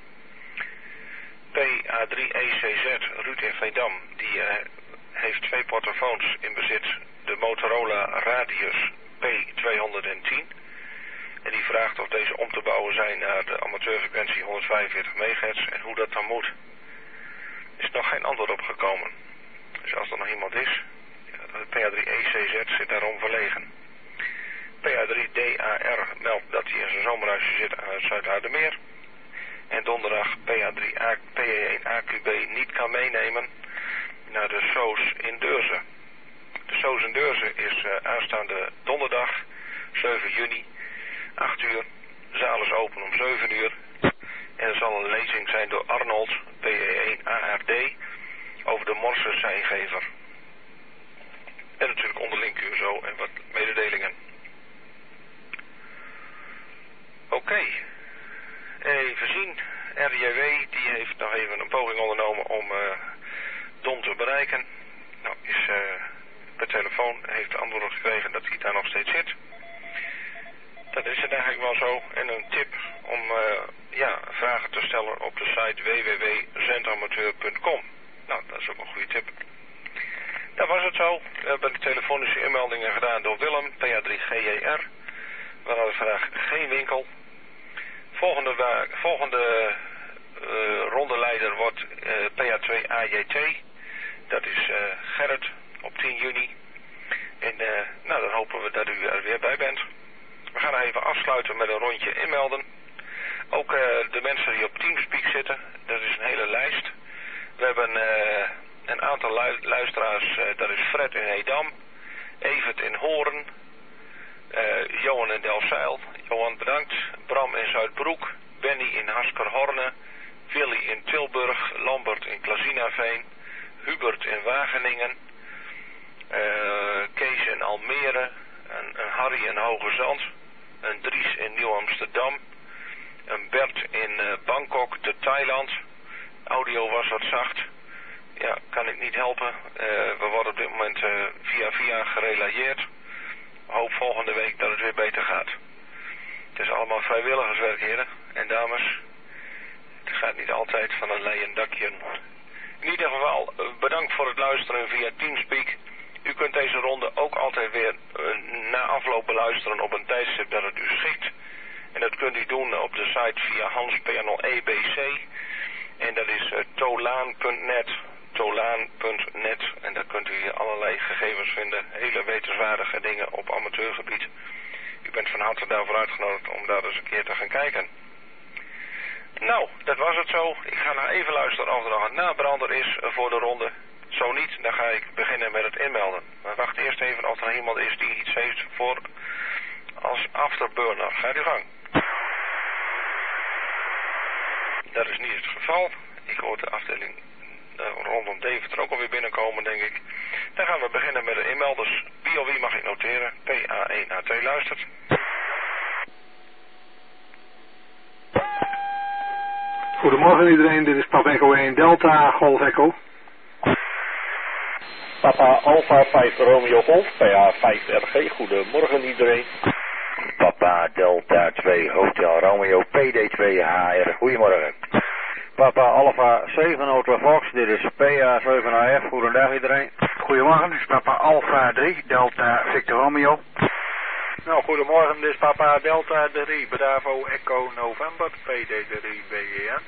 P A drie E C Z, Ruud in Veendam, die uh, heeft twee portofoons in bezit. De Motorola Radius P tweehonderdtien. En die vraagt of deze om te bouwen zijn naar de amateurfrequentie honderdvijfenveertig megahertz en hoe dat dan moet. Er is nog geen antwoord op gekomen. Dus als er nog iemand is, ja, de P A drie E C Z zit daarom verlegen. P A drie D A R meldt dat hij in zijn zomerhuisje zit aan het Zuid-Hardermeer. En donderdag P A drie P E één A Q B niet kan meenemen naar de Soos in Deurzen. De Soos in Deurzen is uh, aanstaande donderdag, zeven juni, acht uur. De zaal is open om zeven uur. En er zal een lezing zijn door Arnold, P E één A R D, over de Morse seingever. En natuurlijk onderlink zo en wat mededelingen. Oké. Okay. Even zien. R J W die heeft nog even een poging ondernomen om uh, Don te bereiken. Nou, is uh, per telefoon heeft de antwoord gekregen dat hij daar nog steeds zit. Dat is het eigenlijk wel zo. En een tip om uh, ja, vragen te stellen op de site w w w punt zendamateur punt com. Nou, dat is ook een goede tip. Dat was het zo. We hebben de telefonische inmeldingen gedaan door Willem, P A drie G J R. We hadden vandaag geen winkel. Volgende, volgende uh, rondeleider wordt uh, P A twee A J T. Dat is uh, Gerrit op tien juni. En uh, nou, dan hopen we dat u er weer bij bent. We gaan even afsluiten met een rondje inmelden. Ook uh, de mensen die op Teamspeak zitten, dat is een hele lijst. We hebben uh, een aantal lu luisteraars, uh, dat is Fred in Edam, Evert in Hoorn, uh, Johan in Delfzijl, Johan bedankt, Bram in Zuidbroek, Benny in Haskerhorne, Willy in Tilburg, Lambert in Klazinaveen, Hubert in Wageningen, uh, Kees in Almere, een, een Harry in Hoge Zand, een Dries in Nieuw-Amsterdam, een Bert in uh, Bangkok, te Thailand. Audio was wat zacht. Ja, kan ik niet helpen. Uh, we worden op dit moment uh, via via gerelayeerd. Hoop volgende week dat het weer beter gaat. Het is allemaal vrijwilligerswerk, heren en dames. Het gaat niet altijd van een leien dakje. In ieder geval, uh, bedankt voor het luisteren via Teamspeak. U kunt deze ronde ook altijd weer uh, na afloop beluisteren op een tijdstip dat het u schikt. En dat kunt u doen op de site via hanspernel E B C. En dat is uh, tolaan punt net. tolaan punt net. En daar kunt u allerlei gegevens vinden. Hele wetenswaardige dingen op amateurgebied. U bent van harte daarvoor uitgenodigd om daar eens een keer te gaan kijken. Nou, dat was het zo. Ik ga nou even luisteren of er nog een nabrander is voor de ronde. Zo niet, dan ga ik beginnen met het inmelden. Maar wacht eerst even of er iemand is die iets heeft voor als afterburner. Gaat uw gang. Dat is niet het geval. Ik hoor de afdeling uh, rondom Deventer ook alweer binnenkomen, denk ik. Dan gaan we beginnen met de inmelders. Wie of wie mag ik noteren? P A één A twee luistert. Goedemorgen iedereen, dit is Papa Echo één Delta Golf Echo. Papa Alpha vijf Romeo Golf, P A vijf R G, goedemorgen iedereen. Papa Delta twee Hotel Romeo P D twee H R, goedemorgen. Papa Alpha zeven Hotel Fox, dit is P A zeven A F, goedendag iedereen. Goedemorgen, dit is Papa Alpha drie Delta Victor Romeo. Nou, goedemorgen, dit is Papa Delta drie Bravo Echo November P D drie B E N.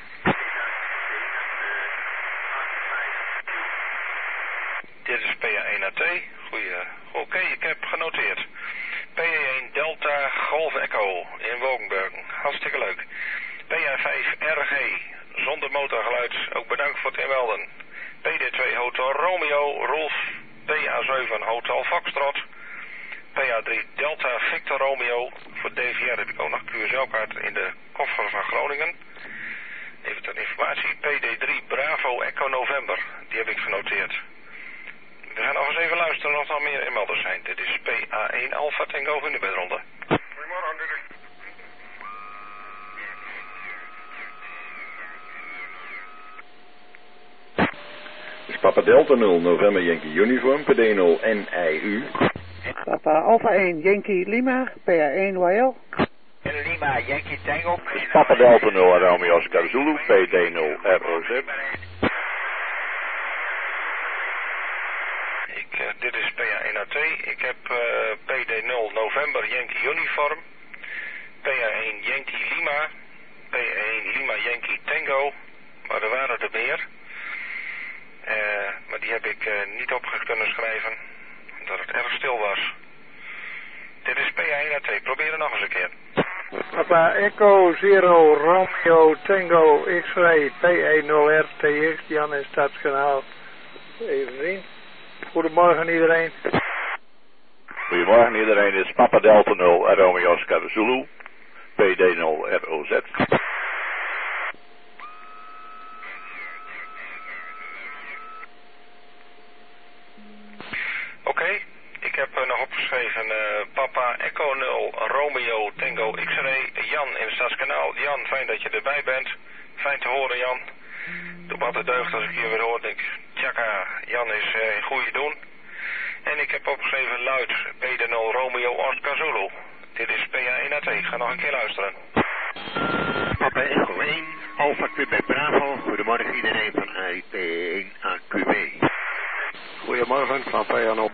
Dit is P A één A twee. Goeie. Oké, okay, ik heb genoteerd. P A één Delta Golf Echo in Wogenbergen. Hartstikke leuk. P A vijf R G zonder motorgeluid. Ook bedankt voor het inmelden. P D twee Hotel Romeo Rolf. P A zeven Hotel Foxtrot. P A drie Delta Victor Romeo. Voor D V R heb ik ook nog Q S L-kaart in de koffer van Groningen. Even ter informatie. P D drie Bravo Echo November. Die heb ik genoteerd. We gaan nog eens even luisteren of er nog meer inmelders zijn. Dit is P A één Alpha Tango in de bedronde. Goedemorgen, dit is... Dit is Papa Delta nul November Yankee Uniform, P D nul N I U. Papa Alpha één Yankee Lima, P A één Y L. Lima Yankee Tango. Papa Delta nul Romeo Oscar Zulu, P D nul R O Z. Ik, uh, dit is P A één A twee. Ik heb uh, P D nul November Yankee Uniform. P A één Yankee Lima. P A één Lima Yankee Tango. Maar er waren er meer. Uh, maar die heb ik uh, niet op kunnen schrijven. Omdat het erg stil was. Dit is P A één A twee. Probeer het nog eens een keer. Papa Echo Zero Romeo Tango X-Ray P E nul R T X Jan in Stadskanaal. Even zien. Goedemorgen iedereen. Goedemorgen iedereen, dit is Papa Delta nul Romeo Oscar Zulu, P D nul R O Z. Oké, okay. Ik heb uh, nog opgeschreven uh, Papa Echo nul Romeo Tango X-Ray Jan in Stadskanaal. Jan, fijn dat je erbij bent. Fijn te horen Jan. Doe me altijd deugd als ik je weer hoor. Denk tjaka, Jan is uh, in goede doen. En ik heb opgeschreven luid P D nul Romeo Oscar Zulu. Dit is P A één A twee. Ik ga nog een keer luisteren. Papa Echo één, Alpha Q B Bravo. Goedemorgen iedereen van I P één A Q B. Goedemorgen van P A nul.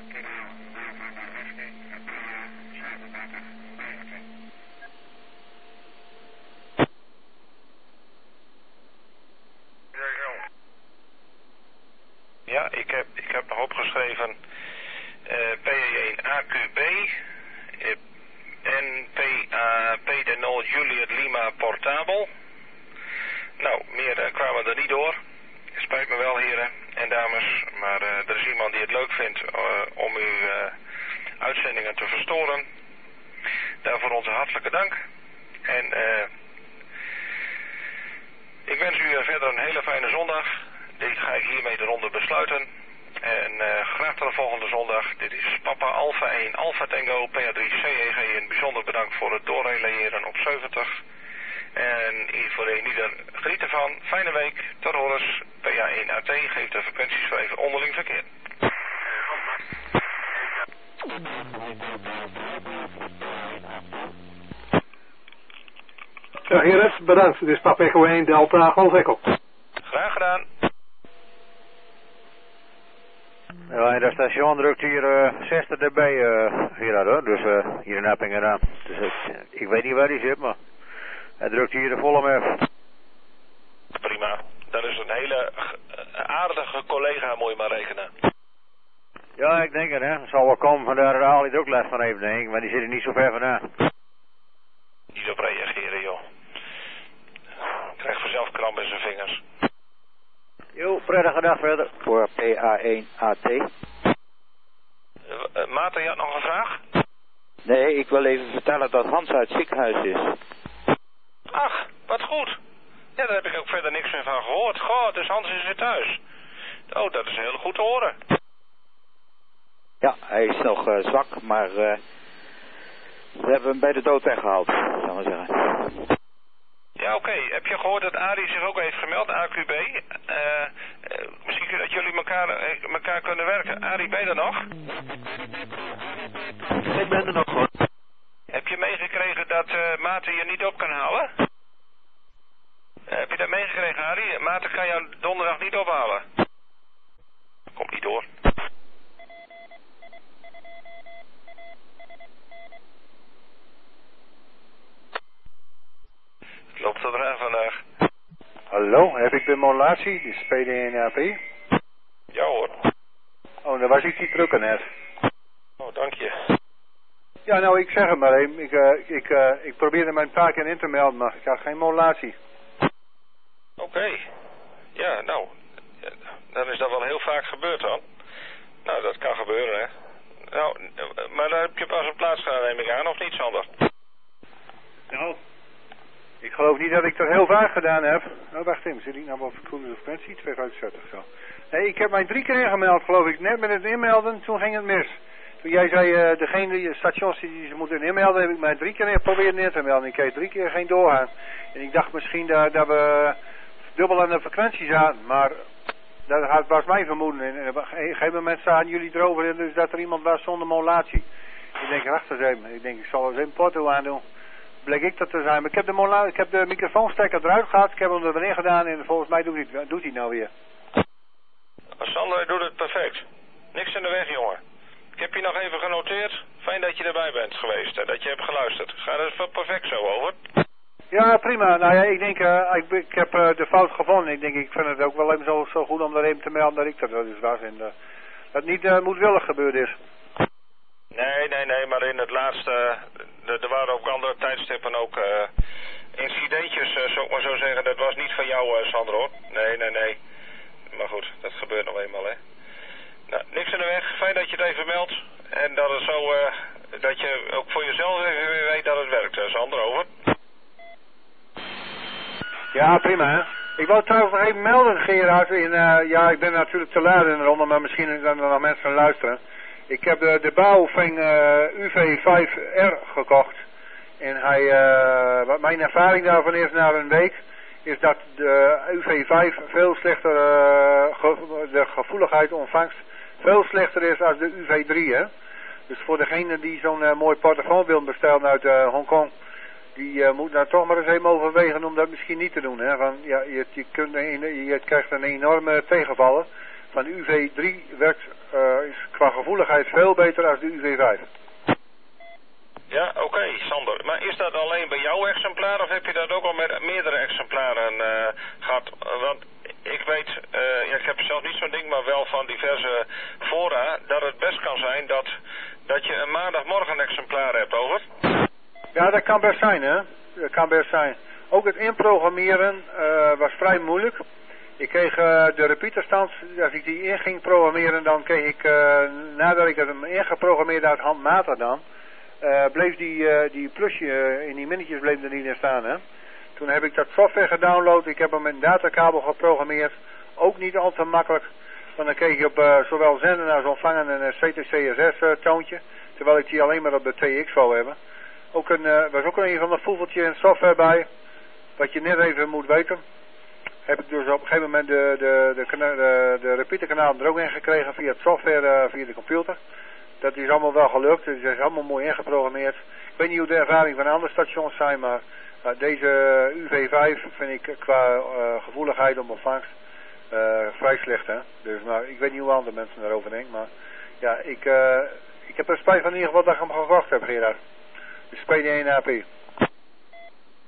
Ja, ik heb, ik heb nog opgeschreven uh, P A één A Q B uh, en P A P D nul Juliet Lima Portabel. Nou, meer uh, kwamen er niet door. Spijt me wel heren en dames, maar uh, er is iemand die het leuk vindt uh, om uw uh, uitzendingen te verstoren. Daarvoor onze hartelijke dank. En uh, ik wens u uh, verder een hele fijne zondag. Dit ga ik hiermee de ronde besluiten. En uh, graag tot de volgende zondag. Dit is Papa Alpha één Alpha Tango P A drie C E G. En bijzonder bedankt voor het doorrelayeren op zeventig. En voor ieder geniet ervan. Fijne week. Tot horens. P A één A T geeft de frequenties voor even onderling verkeer. Ja, Gerrit, bedankt. Dit is Papa Echo één Delta Golf Echo. Graag gedaan. Ja, en dat station drukt hier uh, zestig dB, uh, Gerard, hoor. Dus uh, hier in Appingedam. Dus uh, ik weet niet waar die zit, maar Hij drukt hier de volle mef. Prima. Dat is een hele aardige collega, moet je maar rekenen. Ja, ik denk het, hè. Het zal wel komen, vandaar haal hij er ook les van even, denk ik. Maar die zitten niet zo ver vandaan. Niet op reageren, joh. Krijgt vanzelf kramp in zijn vingers. Jo, prettige dag verder. Voor P A één A T. Uh, uh, Maarten, je had nog een vraag? Nee, ik wil even vertellen dat Hans uit het ziekenhuis is. Ach, wat goed. Ja, daar heb ik ook verder niks meer van gehoord. Goh, dus Hans is weer thuis. Oh, dat is heel goed te horen. Ja, hij is nog uh, zwak, maar uh, we hebben hem bij de dood weggehaald, zou ik maar zeggen. Ja, oké. Okay. Heb je gehoord dat Arie zich ook heeft gemeld, A Q B? Uh, uh, misschien dat jullie elkaar, uh, elkaar kunnen werken. Arie, ben je er nog? Ik ben er nog, hoor. Heb je meegekregen dat uh, Maarten je niet op kan halen? Uh, heb je dat meegekregen, Arie? Maarten kan jou donderdag niet ophalen. Komt niet door. Het loopt er aan vandaag. Hallo, heb ik de modulatie? Dit is P D één A P. Ja hoor. Oh, dan was ik die drukker net. Oh, dank je. Ja, nou, ik zeg het maar even. Ik, uh, ik, uh, ik probeerde mijn paar keer in te melden, maar ik had geen modulatie. Oké. Okay. Ja, nou. Dan is dat wel heel vaak gebeurd dan. Nou, dat kan gebeuren, hè. Nou, maar daar heb je pas op plaats gedaan, neem ik aan, of niet, Sander? Nou, ik geloof niet dat ik dat heel vaak gedaan heb. Nou, wacht even, zit ik nou wel verkoelde frequentie? tweehonderdvijfenzeventig zo. Nee, ik heb mij drie keer ingemeld, geloof ik. Net met het inmelden, toen ging het mis. Toen jij zei, uh, degene die stations die ze moeten inmelden, heb ik mij drie keer geprobeerd neer te melden. Ik kreeg drie keer geen doorgaan. En ik dacht misschien dat, dat we dubbel aan de frequentie zaten, maar dat was mijn vermoeden. En op een gegeven moment zaten jullie erover in, dus dat er iemand was zonder modulatie. Ik denk, wacht eens even. Ik denk, ik zal eens een porto aandoen. Bleek ik dat te zijn. Maar ik heb de, modula- ik heb de microfoonstekker eruit gehad. Ik heb hem erin gedaan en volgens mij doet hij, doet hij nou weer. Sander doet het perfect. Niks in de weg, jongen. Ik heb je nog even genoteerd. Fijn dat je erbij bent geweest en dat je hebt geluisterd. Gaat het perfect zo, over? Ja, prima. Nou ja, ik denk, uh, ik, ik heb uh, de fout gevonden. Ik denk, ik vind het ook wel even zo, zo goed om er even te melden dat ik dat dus was. En uh, dat het niet uh, moedwillig gebeurd is. Nee, nee, nee, maar in het laatste, uh, er waren ook andere tijdstippen ook uh, incidentjes, uh, zou ik maar zo zeggen. Dat was niet van jou, uh, Sander, hoor. Nee, nee, nee. Maar goed, dat gebeurt nog eenmaal, hè. Nou, niks in de weg. Fijn dat je het even meldt. En dat het zo, uh, dat je ook voor jezelf even weet dat het werkt, uh, Sander, over. Ja, prima, hè. Ik wou trouwens nog even melden, Gerard. In, uh, ja, ik ben natuurlijk te laat in de ronde, maar misschien zijn er nog mensen aan luisteren. Ik heb de, de Baofeng uh, U V vijf R gekocht. En hij, uh, wat mijn ervaring daarvan is na een week, is dat de U V vijf veel slechter, uh, ge, de gevoeligheid ontvangst veel slechter is als de U V drie, hè. Dus voor degene die zo'n uh, mooi portofoon wil bestellen uit uh, Hongkong, die uh, moet nou toch maar eens even overwegen om dat misschien niet te doen, hè. Van, ja, je, je, kunt een, je krijgt een enorme tegenvaller. Van de U V drie werkt uh, is qua gevoeligheid veel beter dan de U V vijf. Ja, oké, okay, Sander. Maar is dat alleen bij jouw exemplaar of heb je dat ook al met meerdere exemplaren uh, gehad? Want ik weet, uh, ja, ik heb zelf niet zo'n ding, maar wel van diverse fora, dat het best kan zijn dat, dat je een maandagmorgen exemplaar hebt, over? Ja, dat kan best zijn, hè. Dat kan best zijn. Ook het inprogrammeren uh, was vrij moeilijk. Ik kreeg uh, de repeaterstand, als ik die in ging programmeren, dan kreeg ik, uh, nadat ik hem ingeprogrammeerd had, handmatig dan, uh, bleef die, uh, die plusje uh, in die minnetjes bleef er niet in staan, hè. Toen heb ik dat software gedownload, ik heb hem met een datakabel geprogrammeerd, ook niet al te makkelijk, want dan kreeg je op uh, zowel zenden als ontvangen een uh, C T C S S uh, toontje, terwijl ik die alleen maar op de T X wou hebben. Ook een, uh, was ook een van de voefeltje in software bij, wat je net even moet weten. Heb ik dus op een gegeven moment de, de, de, de, de repeaterkanaal er ook in gekregen via het software, uh, via de computer. Dat is allemaal wel gelukt, het is allemaal mooi ingeprogrammeerd. Ik weet niet hoe de ervaring van andere stations zijn, maar uh, deze U V vijf vind ik qua uh, gevoeligheid op ontvangst uh, vrij slecht, hè. Dus maar ik weet niet hoe andere mensen daarover denken, maar ja, ik, uh, ik heb er spijt van in ieder geval dat ik hem gekocht heb, Gerard. Dus P D één A P.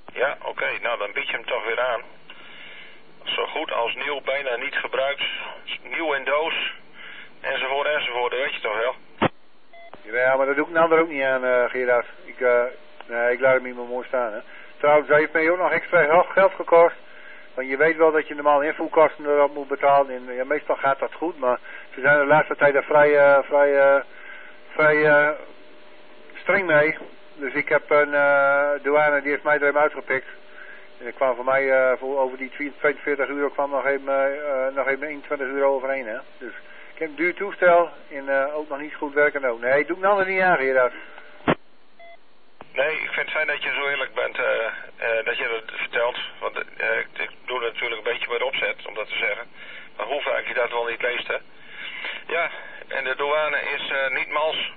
Ja, oké, okay. Nou dan bied je hem toch weer aan. Zo goed als nieuw, bijna niet gebruikt, nieuw in doos, enzovoort, enzovoort, dat weet je toch wel? Ja, maar dat doe ik een ander ook niet aan, uh, Gerard. Ik, uh, nee, ik laat hem niet meer mooi staan, hè. Trouwens, dat heeft mij ook nog extra geld gekost. Want je weet wel dat je normaal invoerkosten erop moet betalen. En ja, meestal gaat dat goed, maar ze zijn de laatste tijd er vrij, uh, vrij, uh, vrij uh, streng mee. Dus ik heb een uh, douane, die heeft mij er even uitgepikt. En er kwam voor mij uh, voor over die tweeënveertig euro kwam nog even, uh, nog even eenentwintig euro overheen, hè. Dus ik heb een duur toestel en uh, ook nog niet goed werken ook. Nee, doe ik nou er niet aan, Gerard. Nee, ik vind het fijn dat je zo eerlijk bent, uh, uh, dat je dat vertelt. Want uh, ik, ik doe het natuurlijk een beetje met opzet, om dat te zeggen. Maar hoe vaak je dat wel niet leest, hè. Ja, en de douane is uh, niet mals.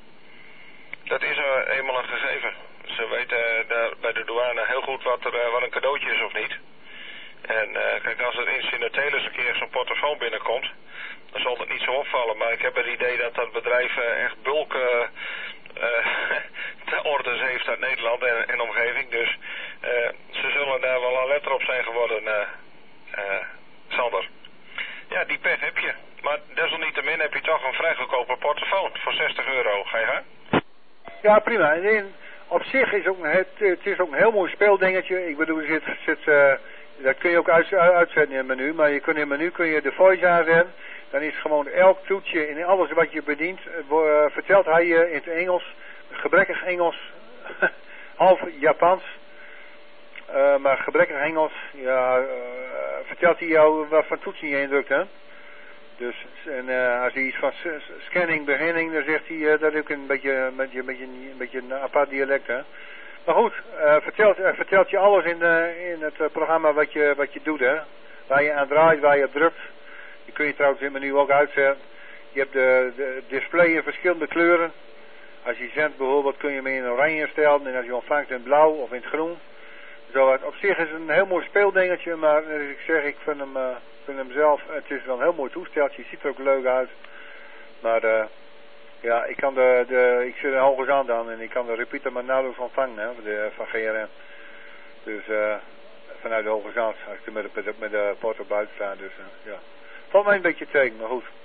Dat is uh, eenmaal een gegeven. Ze weten uh, daar bij de douane heel goed wat, er, uh, wat een cadeautje is of niet. En uh, kijk, als er incidenteel eens een keer zo'n portofoon binnenkomt, dan zal het niet zo opvallen. Maar ik heb het idee dat dat bedrijf uh, echt bulk uh, uh, te orders heeft uit Nederland en, en omgeving. Dus uh, ze zullen daar wel alert op zijn geworden, uh, uh, Sander. Ja, die pech heb je. Maar desalniettemin heb je toch een vrij goedkope portofoon voor zestig euro. Ga je gaan? Ja, prima. En op zich is ook een, het, het is ook een heel mooi speeldingetje. Ik bedoel, er zit, zit, uh, dat kun je ook uit, uitzetten in het menu. Maar je kunt in het menu kun je de voice aanzetten. Dan is gewoon elk toetje in alles wat je bedient, uh, vertelt hij je in het Engels, gebrekkig Engels, half Japans, uh, maar gebrekkig Engels, ja, uh, vertelt hij jou wat voor toetsen je indrukt, hè. Dus en, uh, als hij iets van scanning, beginning, dan zegt hij uh, dat ook een beetje, een beetje, een beetje, een beetje een apart dialect, hè. Maar goed, uh, vertelt, uh, vertelt je alles in, uh, in het uh, programma wat je, wat je doet, hè. Waar je aan draait, waar je op drukt. Die kun je trouwens in het menu ook uitzetten. Je hebt de, de display in verschillende kleuren. Als je zendt bijvoorbeeld kun je hem in oranje stellen. En als je ontvangt in blauw of in het groen. Zo, op zich is het een heel mooi speeldingetje. Maar als ik zeg, ik vind hem, uh, vind hem zelf. Het is wel een heel mooi toesteltje. Ziet er ook leuk uit. Maar uh, ja, ik kan de, de ik zit een hoge zand aan. En ik kan de repeater maar nauwelijks ontvangen, hè, de, van G R M. Dus uh, vanuit de hoge zand. Als ik er met de, met de porto buiten sta. Dus uh, ja. Valt mij een beetje tegen, maar goed.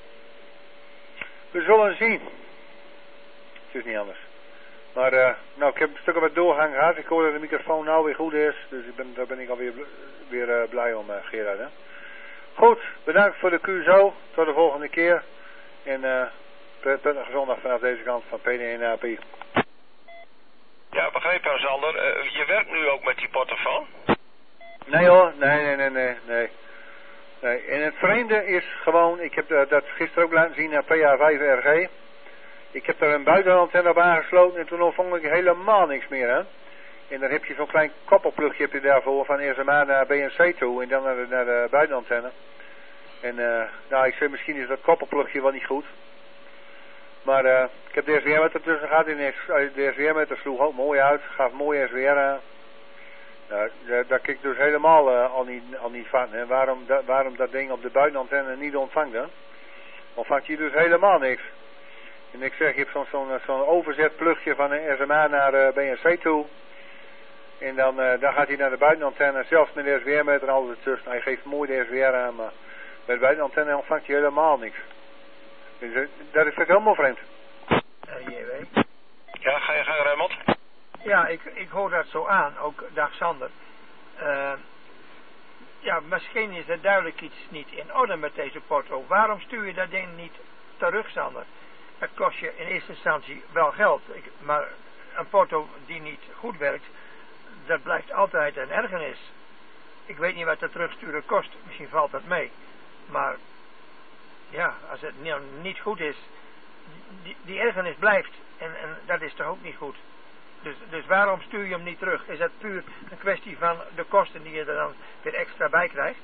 We zullen zien. Het is niet anders. Maar, uh, nou, ik heb een stuk wat doorgang gehad. Ik hoor dat de microfoon nou weer goed is. Dus ik ben, daar ben ik alweer weer, uh, blij om, uh, Gerard. Hè? Goed, bedankt voor de Q S O. Tot de volgende keer. En uh, prettige zondag vanaf deze kant van P D één A P. Ja, begrepen, Sander. Uh, je werkt nu ook met die portofoon? Nee hoor, nee, nee, nee, nee, nee. Nee, en het vreemde is gewoon, ik heb uh, dat gisteren ook laten zien naar P A vijf R G. Ik heb daar een buitenantenne op aangesloten en toen ontvang ik helemaal niks meer, hè. En dan heb je zo'n klein koppelplugje heb je daarvoor van R M A naar B N C toe en dan naar de, naar de buitenantenne. En uh, nou, ik zeg misschien is dat koppelplugje wel niet goed. Maar uh, ik heb de S W R met ertussen gehad en de S W R met er sloeg ook mooi uit, gaf mooi S W R aan. Nou, daar, daar kijk ik dus helemaal uh, al, niet, al niet van. Hè. Waarom, da, waarom dat ding op de buitenantenne niet ontvangt, hè? Ontvangt hij dus helemaal niks. En ik zeg, je hebt zo'n zo'n zo'n overzetplugje van een S M A naar uh, B N C toe. En dan, uh, dan gaat hij naar de buitenantenne, zelfs met de S W R-meter en alles ertussen. Hij geeft mooi de S W R aan, maar met de buitenantenne ontvangt hij helemaal niks. Dus uh, dat is helemaal vreemd. Uh, J W. Ja, ga je gaan, Raymond? Ja, ik, ik hoor dat zo aan, ook dag Sander. Uh, ja, misschien is er duidelijk iets niet in orde met deze porto. Waarom stuur je dat ding niet terug, Sander? Het kost je in eerste instantie wel geld, ik, maar een porto die niet goed werkt, dat blijft altijd een ergernis. Ik weet niet wat het terugsturen kost, misschien valt dat mee. Maar ja, als het niet goed is, die, die ergernis blijft en, en dat is toch ook niet goed. Dus, dus waarom stuur je hem niet terug? Is dat puur een kwestie van de kosten die je er dan weer extra bij krijgt?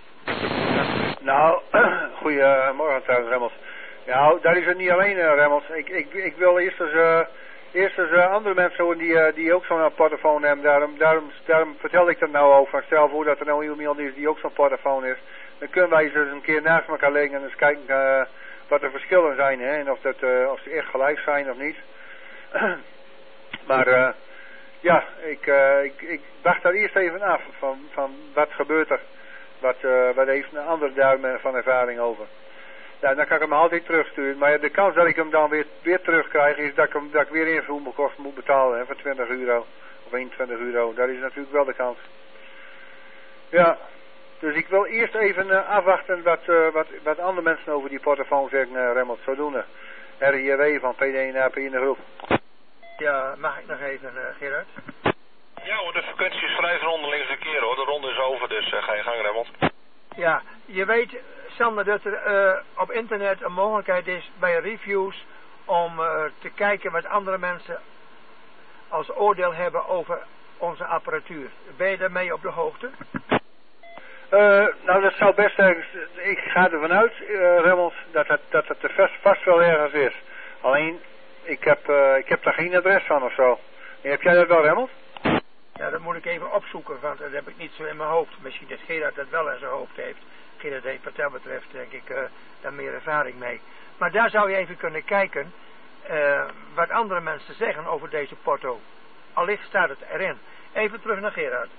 Nou, goedemorgen trouwens, Remmels. Nou, daar is het niet alleen, uh, Remmels. Ik, ik, ik wil eerst eens, uh, eerst eens uh, andere mensen horen die, uh, die ook zo'n portofoon hebben. Daarom, daarom, daarom vertel ik dat nou over. Stel voor dat er nou iemand is die ook zo'n portofoon is. Dan kunnen wij ze eens een keer naast elkaar leggen en eens kijken uh, wat de verschillen zijn. Hè? En of, dat, uh, of ze echt gelijk zijn of niet. Maar uh, ja, ja, ik, uh, ik, ik wacht daar eerst even af van, van wat gebeurt er. Wat, uh, wat heeft een andere duim van ervaring over. Ja, dan kan ik hem altijd terugsturen. Maar de kans dat ik hem dan weer, weer terugkrijg is dat ik, hem, dat ik weer invoerkosten moet betalen hè, voor twintig euro. Of eenentwintig euro. Dat is natuurlijk wel de kans. Ja, dus ik wil eerst even uh, afwachten wat, uh, wat, wat andere mensen over die portofoon zeggen, uh, Remmelt. Zodoende. R J W van P D N A P in de groep. Ja, mag ik nog even, uh, Gerard? Ja hoor, de vakantie is vrij rondelings een keer hoor. De ronde is over, dus uh, ga je gang, Remmelt. Ja, je weet, Sander, dat er uh, op internet een mogelijkheid is bij reviews om uh, te kijken wat andere mensen als oordeel hebben over onze apparatuur. Ben je daarmee op de hoogte? Uh, nou, dat zou best ergens... Ik ga ervan uit, uh, Remmels, dat het, dat het er vast, vast wel ergens is. Alleen, ik heb, uh, ik heb daar geen adres van of zo. En heb jij dat wel, Remmels? Ja, dat moet ik even opzoeken, want dat heb ik niet zo in mijn hoofd. Misschien dat Gerard dat wel in zijn hoofd heeft. Gerard heeft wat dat betreft, denk ik, uh, daar meer ervaring mee. Maar daar zou je even kunnen kijken uh, wat andere mensen zeggen over deze porto. Allicht staat het erin. Even terug naar Gerard.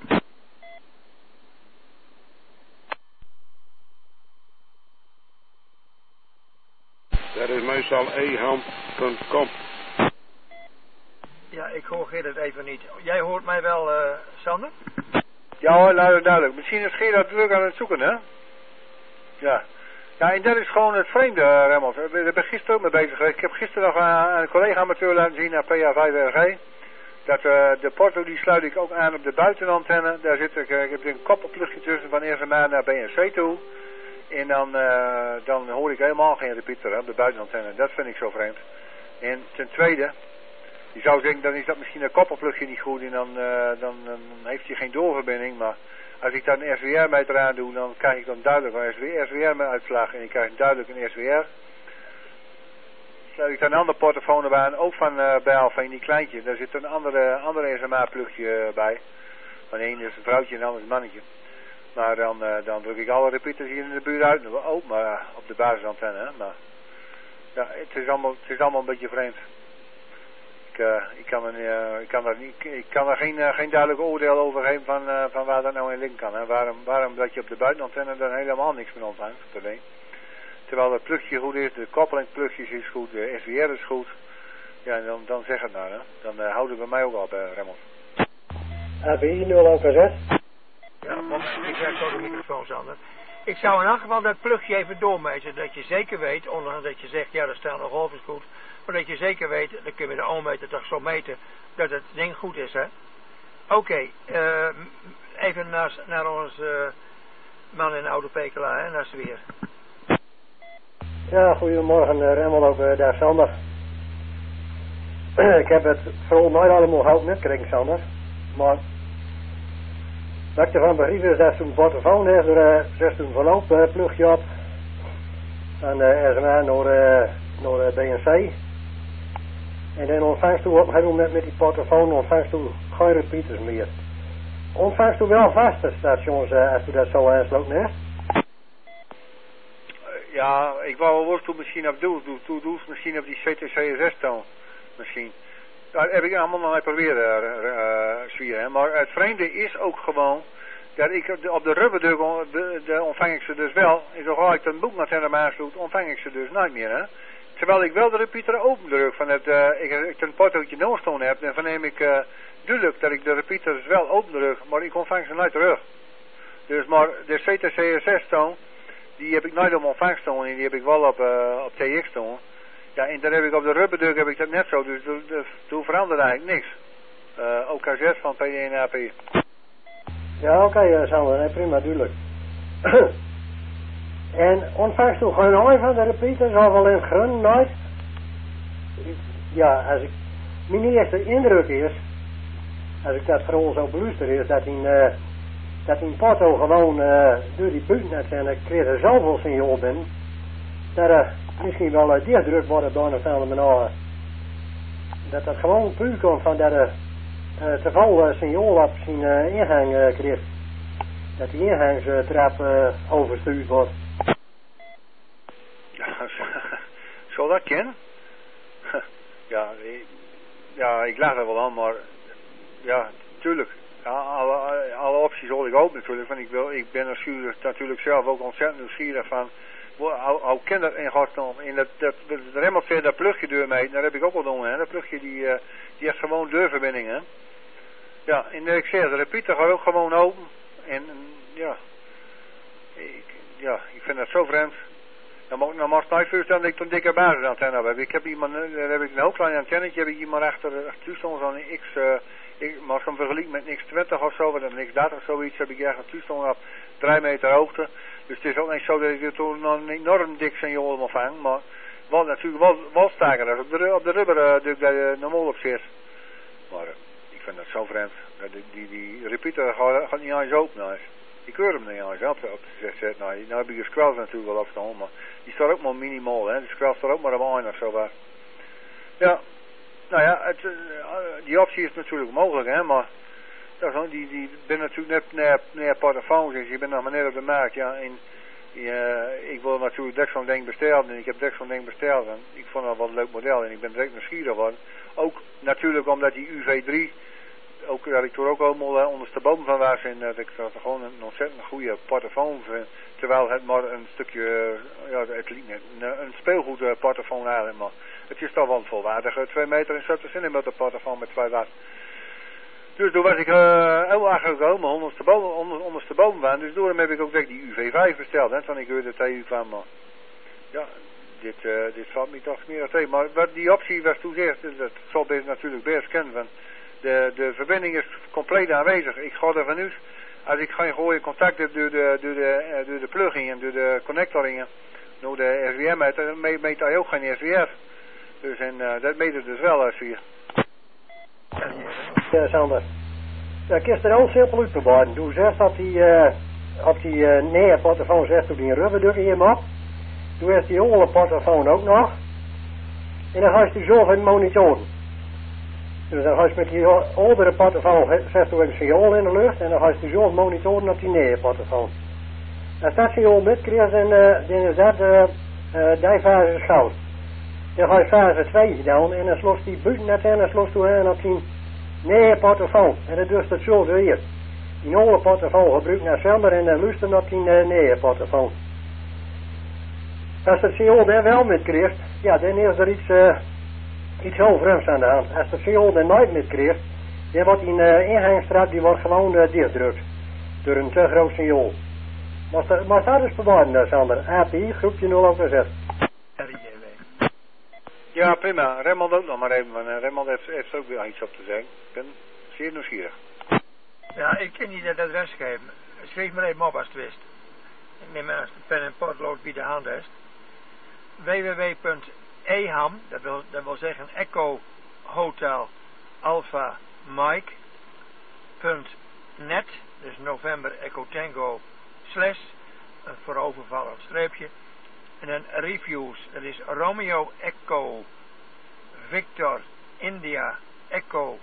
Dat is meestal e hand punt com. Ja, ik hoor Gerard even niet. Jij hoort mij wel, uh, Sander? Ja hoor, duidelijk, duidelijk. Misschien is Gerard druk aan het zoeken, hè? Ja. Ja, en dat is gewoon het vreemde, uh, Remmels. Ik ben gisteren ook mee bezig geweest. Ik heb gisteren nog aan een collega-amateur laten zien, naar P A vijf R G. Dat uh, de porto, die sluit ik ook aan op de buitenantenne. Daar zit ik, uh, ik heb een koppelplugje tussen van R M A naar B N C toe. En dan, uh, dan hoor ik helemaal geen repeater hè, op de buitenantenne. Dat vind ik zo vreemd. En ten tweede, je zou denken, dan is dat misschien een koppelplugje niet goed en dan, uh, dan, dan heeft hij geen doorverbinding. Maar als ik daar een S W R-meter aan doe, dan krijg ik dan duidelijk een S W R-uitslag en ik krijg duidelijk een S W R. Sluit ik daar een ander portofoon aan, ook van uh, bij Alfa in die kleintje. Daar zit een andere, andere S M A-plugje uh, bij. Van één is een vrouwtje en de ander is een mannetje. Maar dan, uh, dan druk ik alle repeaters hier in de buurt uit. Oh, maar uh, op de basisantenne. Hè? Maar ja, het is allemaal, het is allemaal een beetje vreemd. Ik, uh, ik kan er, uh, ik kan er, niet, ik kan er geen, uh, geen duidelijk oordeel over geven van, uh, van waar dat nou in link kan. Hè? Waarom, waarom dat je op de buitenantenne dan helemaal niks meer ontvangt. Terwijl het plugje goed is, de koppelingsplugjes is goed, de S W R is goed. Ja, dan, dan zeg het nou. Hè? Dan uh, houdt het bij mij ook al bij Remmels. A B I nul ook zes. Ja, moment, ik werk zo de microfoon, Sander. Ik zou in elk geval dat plugje even doormeten, dat je zeker weet, ondanks dat je zegt, ja, dat staat nog golf is goed, maar dat je zeker weet, dan kun je de ohmmeter toch zo meten, dat het ding goed is, hè. Oké, okay, uh, even naar, naar onze uh, man in Oude Pekela, hè, naar Zwier. Ja, goedemorgen, uh, Remmel, ook uh, daar, Sander. Ik heb het vooral nooit allemaal gehad met kring, Sander, maar... Wat ik ervan begreep is dat zo'n portofoon heeft, er uh, zestien verloop uh, plugje op. En uh, R M A naar, uh, naar uh, B N C. En dan ontvangst u op een gegeven moment met die portofoon, ontvangst u geen repeaters meer. Ontvangst u wel vaste stations uh, als u dat zo aansloot, hè? Uh, ja, ik wou wel worst toen misschien op doel, doe, doe misschien op die C T C S S-toon. Misschien. Dat heb ik allemaal nog niet proberen, uh, uh, zwieren. Maar het vreemde is ook gewoon dat ik op de rubberdruk de, de ontvang ik ze dus wel. En zodra ik een boek naar hem aansloot, ontvang ik ze dus nooit meer. Hè? Terwijl ik wel de repeater open druk. Van het, uh, ik, ik een portootje no-stone heb, dan verneem ik uh, duidelijk dat ik de repeaters wel open druk, maar ik ontvang ze nooit terug. Dus maar de C T C S S-toon, die heb ik nooit op ontvangstoon en die heb ik wel op, uh, op T X-toon. Ja, en dan heb ik op de rubberdruk heb ik dat net zo, dus toen veranderde eigenlijk niks. Uh, O K zes van P D N A P. Ja, oké, okay, uh, Sander, prima, duidelijk. En ontvangst toch gewoon nooit van de repeaters, of al in grun, nooit? Ja, als ik, mijn eerste indruk is, als ik dat vooral zo beluister, is dat in, uh, dat in Porto gewoon uh, door die buitennet en ik kreeg er zoveel signaal binnen, dat er misschien wel uh, dichtdruk wordt door een andere manier. Dat dat gewoon puur komt van dat er uh, te veel uh, signaal op zijn uh, ingang uh, kreeg. Dat die ingangstrap uh, overstuurd wordt. Ja, zou dat kennen? Ja, ik, ja, ik lag er wel aan, maar ja, tuurlijk. Ja, alle, alle opties hoor ik ook natuurlijk. Want ik, wil, ik ben natuurlijk, natuurlijk zelf ook ontzettend nieuwsgierig van... Hoe kan dat in godsnaam? In dat, dat, dat, dat helemaal verder dat plugje deur mee, daar heb ik ook wel doen, hè. Dat plugje die, uh, die heeft gewoon deurverbindingen. Ja, en ik zeg, de repeater gaat ook gewoon open. En, en ja, ik, ja, ik vind dat zo vreemd. Dan mag, dan mag het nooit voorstellen dat ik een dikke basisantenne heb. Ik heb iemand, daar heb ik een heel klein antennetje, heb ik iemand achter, achter toestand zo'n X, uh, ik, maar als ik hem vergelijk met een X twintig of zo, met een X dertig of zoiets, heb ik ergens toestand op drie meter hoogte. Dus het is ook niet zo dat ik er toen een enorm dik signaal ontvang, maar wel natuurlijk wel, wel sterker dan op de, op de rubber uh, dat je normaal op zit. Maar uh, ik vind dat zo vreemd. Die, die, die repeater gaat, gaat niet eens open. Nou. Ik keur hem niet eens op. op zet, nou, nou heb ik de scrolls natuurlijk wel afstaan, maar die staat ook maar minimaal. Hè. De scrolls staat ook maar op een of zo. Maar. Ja, nou ja, het, uh, die optie is natuurlijk mogelijk, hè, maar ja, die, die ben natuurlijk net naar, naar portofoons, dus je bent nog maar net op de markt, ja, en uh, ik wil natuurlijk direct zo'n ding bestellen, en ik heb direct zo'n ding besteld, en ik vond dat wel een leuk model, en ik ben direct nieuwsgierig geworden. Ook natuurlijk omdat die U V drie, ook, dat ik toen ook allemaal uh, ondersteboven van was, en dat ik dat gewoon een ontzettend goede portofoon vind, terwijl het maar een stukje, uh, ja, het liep net, een, een speelgoed uh, portofoon eigenlijk, maar het is toch wel een volwaardige twee meter en zeventig centimeter portofoon met twee watt. Dus toen was ik uh, heel erg gekomen, ondersteboven, onder, ondersteboven van. Dus daarom heb ik ook direct die U V vijf besteld, hè, toen ik weer de T U kwam. Maar ja, dit, uh, dit valt me toch meer tegen. Maar wat die optie was toen zegt, dat zal best natuurlijk best kennen. Want de, de verbinding is compleet aanwezig. Ik ga ervan uit, als ik geen goede contact heb door de, door de, uh, door de plugingen, door de connectoringen, door de S W M uit, dan meet hij ook geen S W R. Dus en uh, dat meet het dus wel als hier. Ja, Sander. Ja, ik is er heel simpel uitgebaard. Toen zegt dat die, uh, op die uh, nee portofoon zegt toen die een rubberdukje hier op. Toen is die hele portofoon ook nog. En dan ga je die zo van monitoren. Dus dan ga je met die oudere portofoon, zegt toen een signaal in de lucht. En dan ga je die zo monitoren op die nee portofoon. Als dat signaal mitkrijgt, dan, uh, dan is dat uh, uh, die fase schout. Dan ga je fase twee gedaan en dan sloot die buiten en dan sloot toen aan op die nee portofoon. En dat doet het zo weer. Die oude portofoon gebruikt naar zender en dan luistert op die nee portofoon. Als het signaal daar wel mitkrijgt, ja, dan is er iets, uh, iets heel vreemds aan de hand. Als het signaal daar nooit mitkrijgt, dan wordt die uh, ingangsstraat die wordt gewoon uh, dichtgedrukt. Door een te groot signaal. Maar, maar dat is bewaard, Sander. A P I, groepje nul over zes. Ja, prima. Remmel ook nog maar even, want uh, Remmel heeft, heeft ook weer iets op te zeggen. Ik ben zeer nieuwsgierig. Ja, ik kan niet het adres geven. Schrijf maar even op als het wist. Ik neem aan als de pen en potlood bij de hand is. w w w punt e h a m, dat wil, dat wil zeggen Echo Hotel Alpha Mike punt net, dus November Echo Tango slash, een voorovervallend streepje. En dan reviews, dat is Romeo Echo Victor India Echo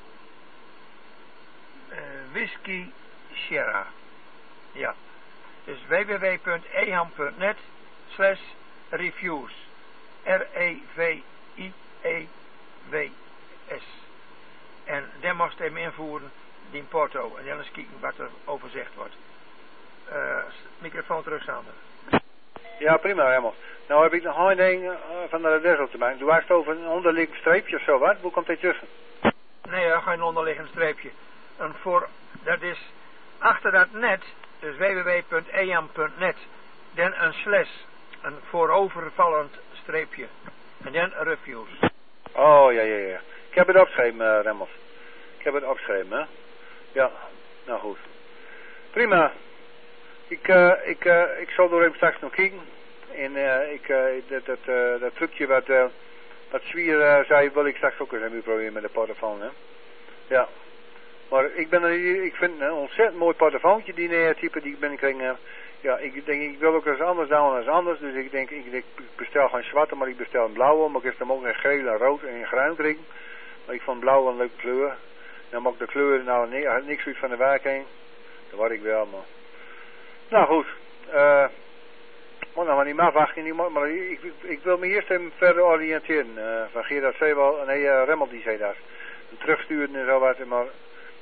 uh, Whiskey Sierra. Ja. Dus w w w punt e h a m punt net slash reviews. R E V I E W S. En dan moest je hem invoeren, die porto. En dan eens kijken wat er over gezegd wordt. Uh, microfoon terug, Sander. Ja, prima, helemaal. Nou heb ik nog een ding uh, van de adres op te maken. Doe was het over een onderliggend streepje of zo, wat? Hoe komt dit tussen? Nee, ja, geen onderliggend streepje. En voor, dat is achter dat net, dus w w w punt e h a m punt net, dan een slash, een voorovervallend streepje. En dan reviews. Oh, ja, ja, ja. Ik heb het opgeschreven, uh, Remmels. Ik heb het opgeschreven, hè. Ja, nou goed. Prima. Ik, uh, ik, uh, ik zal door even straks nog kijken. En uh, ik, uh, dat, dat, uh, dat trucje wat, uh, wat Zwier uh, zei, wil ik straks ook eens even proberen met de portofoon, hè. Ja. Maar ik ben er, ik vind een ontzettend mooi portofoontje, die uh, type die ik ben kring. Uh, ja, ik denk, ik wil ook eens anders dan als anders. Dus ik denk, ik, ik bestel geen zwarte, maar ik bestel een blauwe. Maar ik heb hem ook in geel en rood en in bruin kringen. Maar ik vond blauw een leuke kleur. Dan mag ik de kleur nou nee, niks uit van de werk heen. Dat word ik wel, maar... Nou goed, uh, moet nog maar niet afwachten, maar ik, ik, ik wil me eerst even verder oriënteren. Uh, van Gerard zei wel, nee, uh, Remmel die zei dat. Terugsturen en zo wat, maar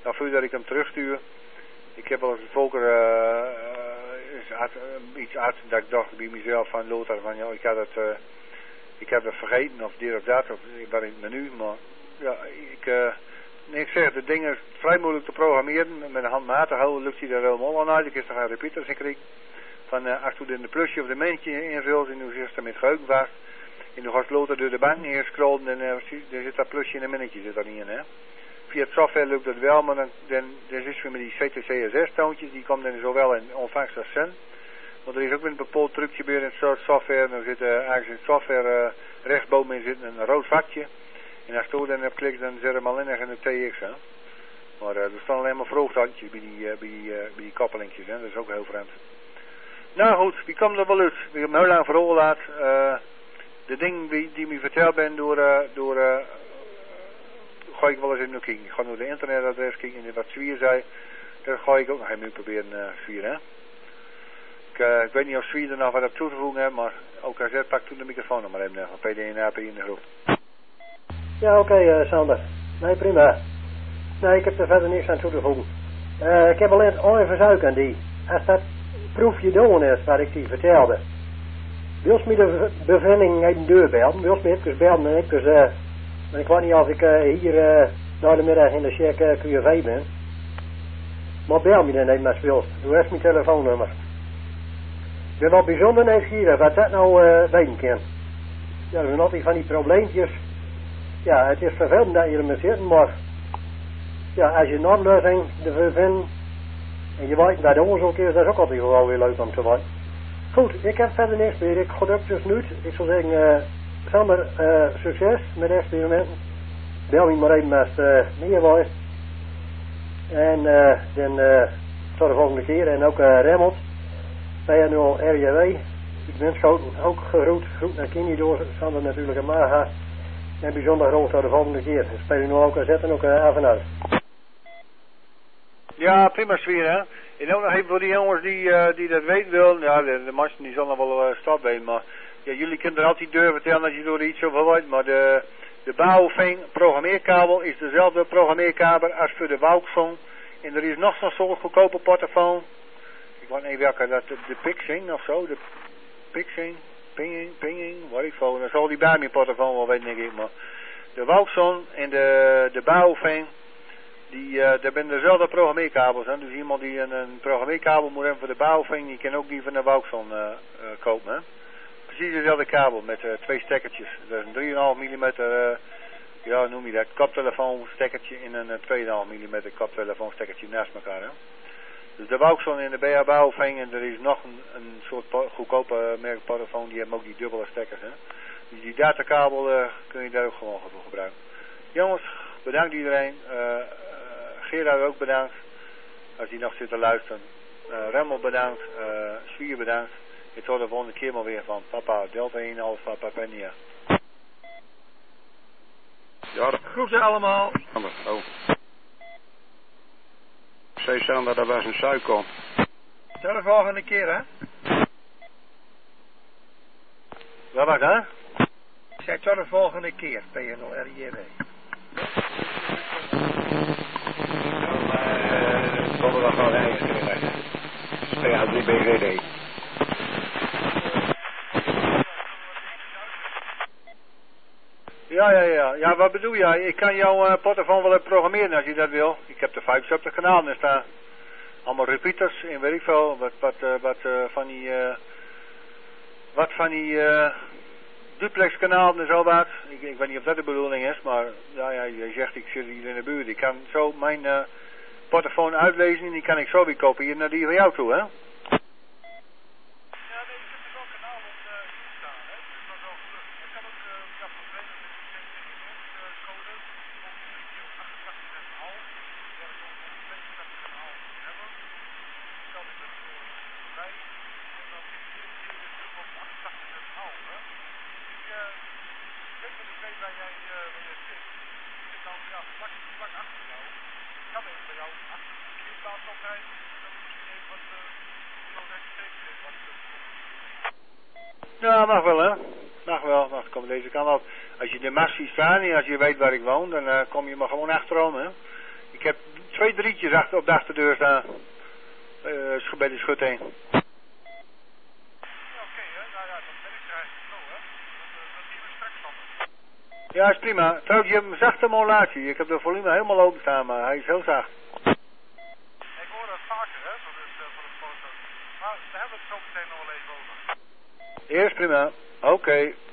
dan voordat ik hem terugstuur. Ik heb wel eens Volker uh, is had, uh, iets uit dat ik dacht bij mezelf van Lothar van ja, ik had het, uh, ik heb het vergeten of dit of dat of ik ben in het menu, maar ja, ik, uh, nee, ik zeg de dingen is vrij moeilijk te programmeren met een handmatig houden lukt hij er helemaal aan uit. Ik is er geen repeaters in kreeg van uh, als je in de plusje of de mannetje invult en nu zit er met geheugen vast en nu gaat Lothar door de bank neer scrollen en uh, er zit dat plusje en een mannetje zit er niet in, hè. Via het software lukt het wel, maar dan, dan, dan is het met die C T C S S toontjes, die komen dan zowel in ontvangst als zend. Want er is ook weer een bepaald trucje bij in het soort software, dan zit uh, eigenlijk in het software uh, rechtsbovenin zit een rood vakje. En als je dan op klikt, dan zit hem alleen nog in de T X, hè. Maar uh, er staan alleen maar vroegtandjes bij die, uh, bij die, uh, bij die koppelinkjes, hè. Dat is ook heel vreemd. Nou goed, wie komt er wel uit? Wie hem heel lang vooral laat, uh, de dingen die, die me verteld ben door, uh, door uh, ga ik wel eens in de kijken. Ik ga naar de internetadres kijken en wat Zwier zei. Daar ga ik ook nog even proberen uh, Zwier, hè. Ik, uh, ik weet niet of Zwier er nog wat op toe te voegen heeft, maar O K Z pakt toen de microfoon nog maar even van P D N A P in de groep. Ja, oké, okay, uh, Sander. Nee, prima. Nee, ik heb er verder niks aan toe te voegen. Uh, ik heb alleen al even zuik aan die. Als dat proefje doen is wat ik die vertelde. Wil je me de bevinding uit de deur belden? Wil je me even belden en even... Uh, Maar ik weet niet of ik uh, hier uh, na de middag in de check uh, Q V ben. Maar bel me dan even als je wilt. Doe eens mijn telefoonnummer. Ik ben wel bijzonder nieuwsgierig wat dat nou uh, weten kan. Ja, er zijn altijd van die probleempjes. Ja, het is vervelend dat je er moet zitten, maar... Ja, als je een oplossing ervoor vindt... En je weet wat de onderzoek is, dat is ook altijd wel weer leuk om te weten. Goed, ik heb verder niks meer. Ik ga het dus nu. Ik zou zeggen... Uh, Sander, uh, succes met de experimenten. Bel me maar even als het uh, meer wordt. En uh, dan uh, tot de volgende keer. En ook uh, Remmelt, P N O R J W. Ik wens ook, ook gegroet. Groet naar Kini door. Sander natuurlijk een maga. En bijzonder groot tot de volgende keer. Dan speel je nu ook zetten ook uh, af en uit. Ja, prima sfeer, hè. En ook nog even voor die jongens die, uh, die dat weten willen. Ja, de, de mensen die zullen nog wel uh, stap weten, maar... Ja, jullie kunnen er altijd deur vertellen als je door iets over weet, maar de, de Baofeng programmeerkabel is dezelfde programmeerkabel als voor de Wauxon. En er is nog zo'n soort goedkope portofoon. Ik weet niet welke, dat de, de Pixing of zo, de Pixing, Pinging, Pinging, wat ik veel. Dan zal die bij mijn portofoon wel weten, denk ik, maar de Wauxon en de, de Baofeng, die, uh, daar zijn dezelfde programmeerkabels. Hè? Dus iemand die een, een programmeerkabel moet hebben voor de Baofeng, die kan ook die van de Wauxon uh, uh, kopen, hè. Precies dezelfde kabel met uh, twee stekkertjes. Dat is een drie komma vijf millimeter, uh, ja noem je dat, koptelefoon stekkertje en een uh, twee komma vijf millimeter koptelefoon stekkertje naast elkaar. Hè? Dus de Wauxon en de B A Baofeng en er is nog een, een soort goedkope uh, merk portofoon, die hebben ook die dubbele stekkers. Hè? Dus die datakabel uh, kun je daar ook gewoon voor gebruiken. Jongens, bedankt iedereen. Uh, uh, Gerard ook bedankt, als hij nog zit te luisteren. Uh, Remmel bedankt, uh, Zwier bedankt. Ik hoor de volgende keer maar weer van Papa Delta één Alpha Papania. Ja, groeten allemaal. Oh. Zei Sander, dat was een suiker. Tot de volgende keer, hè? Wat was dat? Ik zei tot de volgende keer, P N O R J W. Donderdag wel eigenlijk. P A drie B V D. Ja, ja, ja. Ja, wat bedoel jij? Ik kan jouw uh, portofoon wel even programmeren als je dat wil. Ik heb de vijfenzestig kanalen staan. Allemaal repeaters en weet ik veel. Wat, wat, uh, wat uh, van die... Uh, wat van die... Uh, duplex kanalen en zo wat. Ik, ik weet niet of dat de bedoeling is, maar... Ja, ja, je zegt ik zit hier in de buurt. Ik kan zo mijn uh, portofoon uitlezen en die kan ik zo weer kopiëren naar die van jou toe, hè? Ja, mag wel, hè. Mag wel. Mag komen deze kant op. Als je de mast ziet staan en als je weet waar ik woon, dan uh, kom je maar gewoon achterom, hè. Ik heb twee drietjes achter op de achterdeur staan. Uh, bij de schut heen. Ja, is prima. Trouwens, je hebt een zachte modulatie. Ik heb de volume helemaal open staan, maar hij is heel zacht. Ik hoor dat vaker, hè, zo dus, uh, voor de foto. Maar daar hebben we het zo meteen nog wel even over. Eerst prima. Oké. Okay.